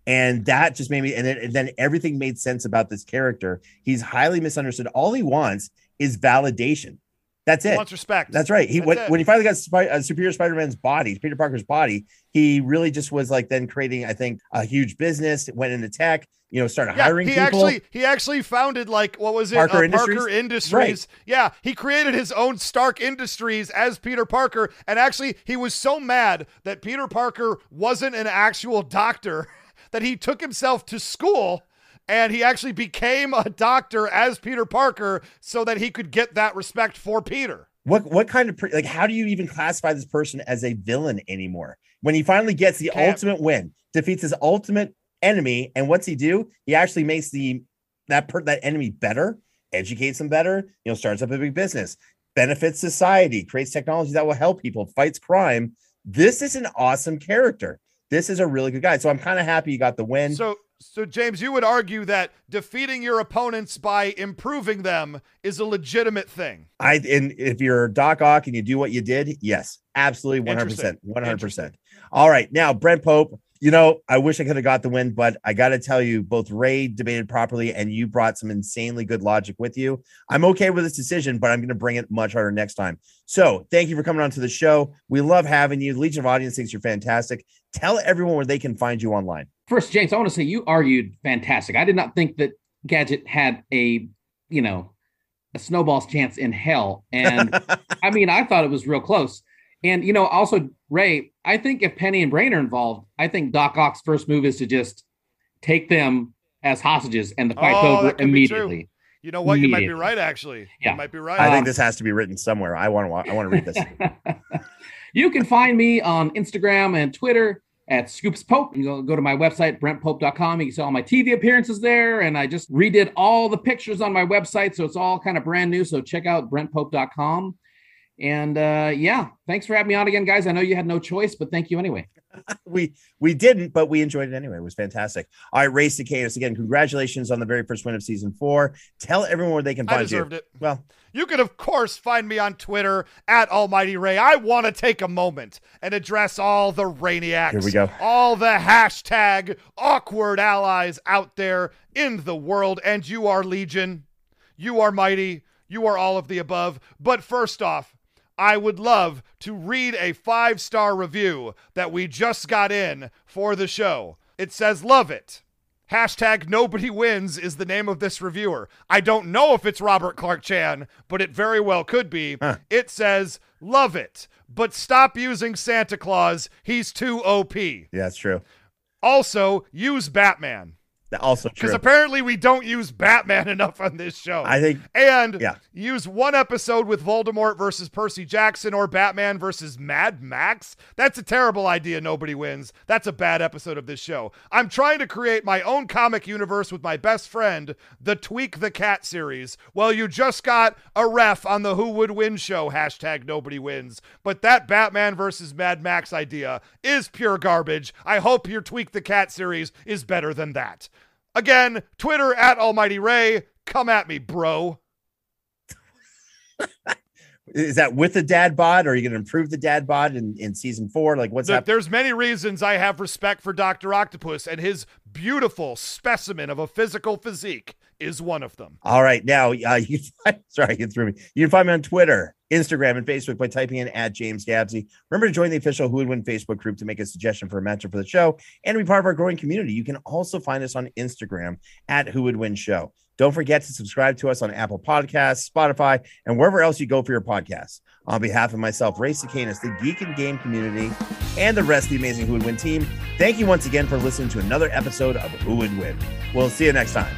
S6: And that just made me, and then everything made sense about this character. He's highly misunderstood. All he wants is validation. That's it.
S5: He wants respect.
S6: That's right. When he finally got Superior Spider-Man's body, Peter Parker's body, he really just was like then creating, I think, a huge business, went into tech, started hiring people.
S5: He actually founded, like, what was it?
S6: Parker Industries.
S5: Parker Industries.
S6: Right.
S5: Yeah, he created his own Stark Industries as Peter Parker. And actually, he was so mad that Peter Parker wasn't an actual doctor that he took himself to school. And he actually became a doctor as Peter Parker so that he could get that respect for Peter.
S6: What kind of, how do you even classify this person as a villain anymore? When he finally gets the ultimate win, defeats his ultimate enemy, and what's he do? He actually makes that enemy better, educates them better, starts up a big business, benefits society, creates technology that will help people, fights crime. This is an awesome character. This is a really good guy. So I'm kind of happy he got the win.
S5: So James, you would argue that defeating your opponents by improving them is a legitimate thing.
S6: And if you're Doc Ock and you do what you did, yes, absolutely, 100%. All right, now Brent Pope. I wish I could have got the win, but I got to tell you, both Ray debated properly and you brought some insanely good logic with you. I'm okay with this decision, but I'm going to bring it much harder next time. So thank you for coming on to the show. We love having you. Legion of Audience thinks you're fantastic. Tell everyone where they can find you online.
S7: First, James, I want to say you argued fantastic. I did not think that Gadget had a snowball's chance in hell. And I mean, I thought it was real close. And, also, Ray, I think if Penny and Brain are involved, I think Doc Ock's first move is to just take them as hostages and the fight's over immediately.
S5: You know what? You might be right, actually.
S7: Yeah.
S5: You might be right.
S6: I think this has to be written somewhere. I want to read this.
S7: You can find me on Instagram and Twitter at Scoops Pope. You can go to my website, BrentPope.com. You can see all my TV appearances there. And I just redid all the pictures on my website. So it's all kind of brand new. So check out BrentPope.com. And thanks for having me on again, guys. I know you had no choice, but thank you anyway.
S6: We didn't, but we enjoyed it anyway. It was fantastic. All right, Ray Cicadas, again, congratulations on the very first win of season 4. Tell everyone where they can find you. I
S5: deserved it.
S6: Well,
S5: you can, of course, find me on Twitter at Almighty Ray. I want to take a moment and address all the Rainiacs.
S6: Here we go.
S5: All the hashtag awkward allies out there in the world. And you are Legion. You are Mighty. You are all of the above. But first off, I would love to read a 5-star review that we just got in for the show. It says, love it. Hashtag nobody wins is the name of this reviewer. I don't know if it's Robert Clark Chan, but it very well could be. It says, love it, but stop using Santa Claus. He's too OP.
S6: Yeah, that's true.
S5: Also, use Batman.
S6: Also true.
S5: Because apparently we don't use Batman enough on this show.
S6: I think.
S5: And use one episode with Voldemort versus Percy Jackson or Batman versus Mad Max. That's a terrible idea. Nobody wins. That's a bad episode of this show. I'm trying to create my own comic universe with my best friend, the Tweak the Cat series. Well, you just got a ref on the Who Would Win show. Hashtag nobody wins. But that Batman versus Mad Max idea is pure garbage. I hope your Tweak the Cat series is better than that. Again, Twitter at Almighty Ray. Come at me, bro.
S6: Is that with the dad bod? Or are you going to improve the dad bod in season 4? Like, what's happening?
S5: There's many reasons I have respect for Dr. Octopus, and his beautiful specimen of a physical physique is one of them.
S6: All right. Now, you threw me. You can find me on Twitter, Instagram, and Facebook by typing in at James Gabsy. Remember to join the official Who Would Win Facebook group to make a suggestion for a matchup for the show and be part of our growing community. You can also find us on Instagram at Who Would Win Show. Don't forget to subscribe to us on Apple Podcasts, Spotify, and wherever else you go for your podcasts. On behalf of myself, Ray Cicadas, the Geek and Game community, and the rest of the amazing Who Would Win team, thank you once again for listening to another episode of Who Would Win. We'll see you next time.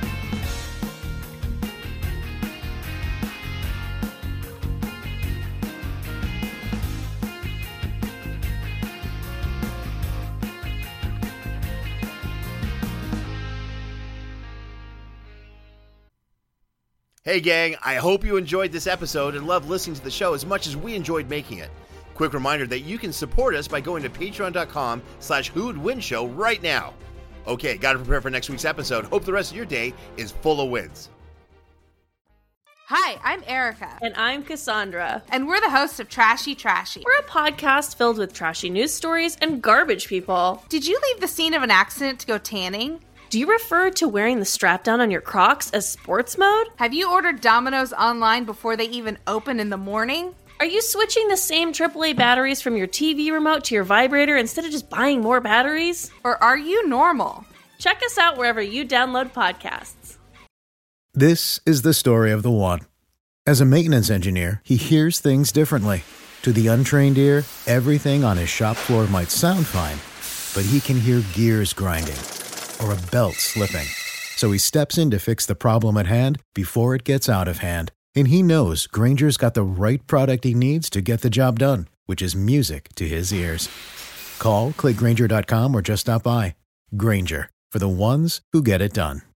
S4: Hey gang, I hope you enjoyed this episode and loved listening to the show as much as we enjoyed making it. Quick reminder that you can support us by going to patreon.com/whowouldwinshow right now. Okay, gotta prepare for next week's episode. Hope the rest of your day is full of wins.
S8: Hi, I'm Erica.
S9: And I'm Cassandra.
S8: And we're the hosts of Trashy Trashy.
S9: We're a podcast filled with trashy news stories and garbage people.
S8: Did you leave the scene of an accident to go tanning?
S9: Do you refer to wearing the strap down on your Crocs as sports mode?
S8: Have you ordered Domino's online before they even open in the morning?
S9: Are you switching the same AAA batteries from your TV remote to your vibrator instead of just buying more batteries?
S8: Or are you normal?
S9: Check us out wherever you download podcasts.
S10: This is the story of the one. As a maintenance engineer, he hears things differently. To the untrained ear, everything on his shop floor might sound fine, but he can hear gears grinding or a belt slipping. So he steps in to fix the problem at hand before it gets out of hand. And he knows Grainger's got the right product he needs to get the job done, which is music to his ears. Call, click Grainger.com, or just stop by. Grainger, for the ones who get it done.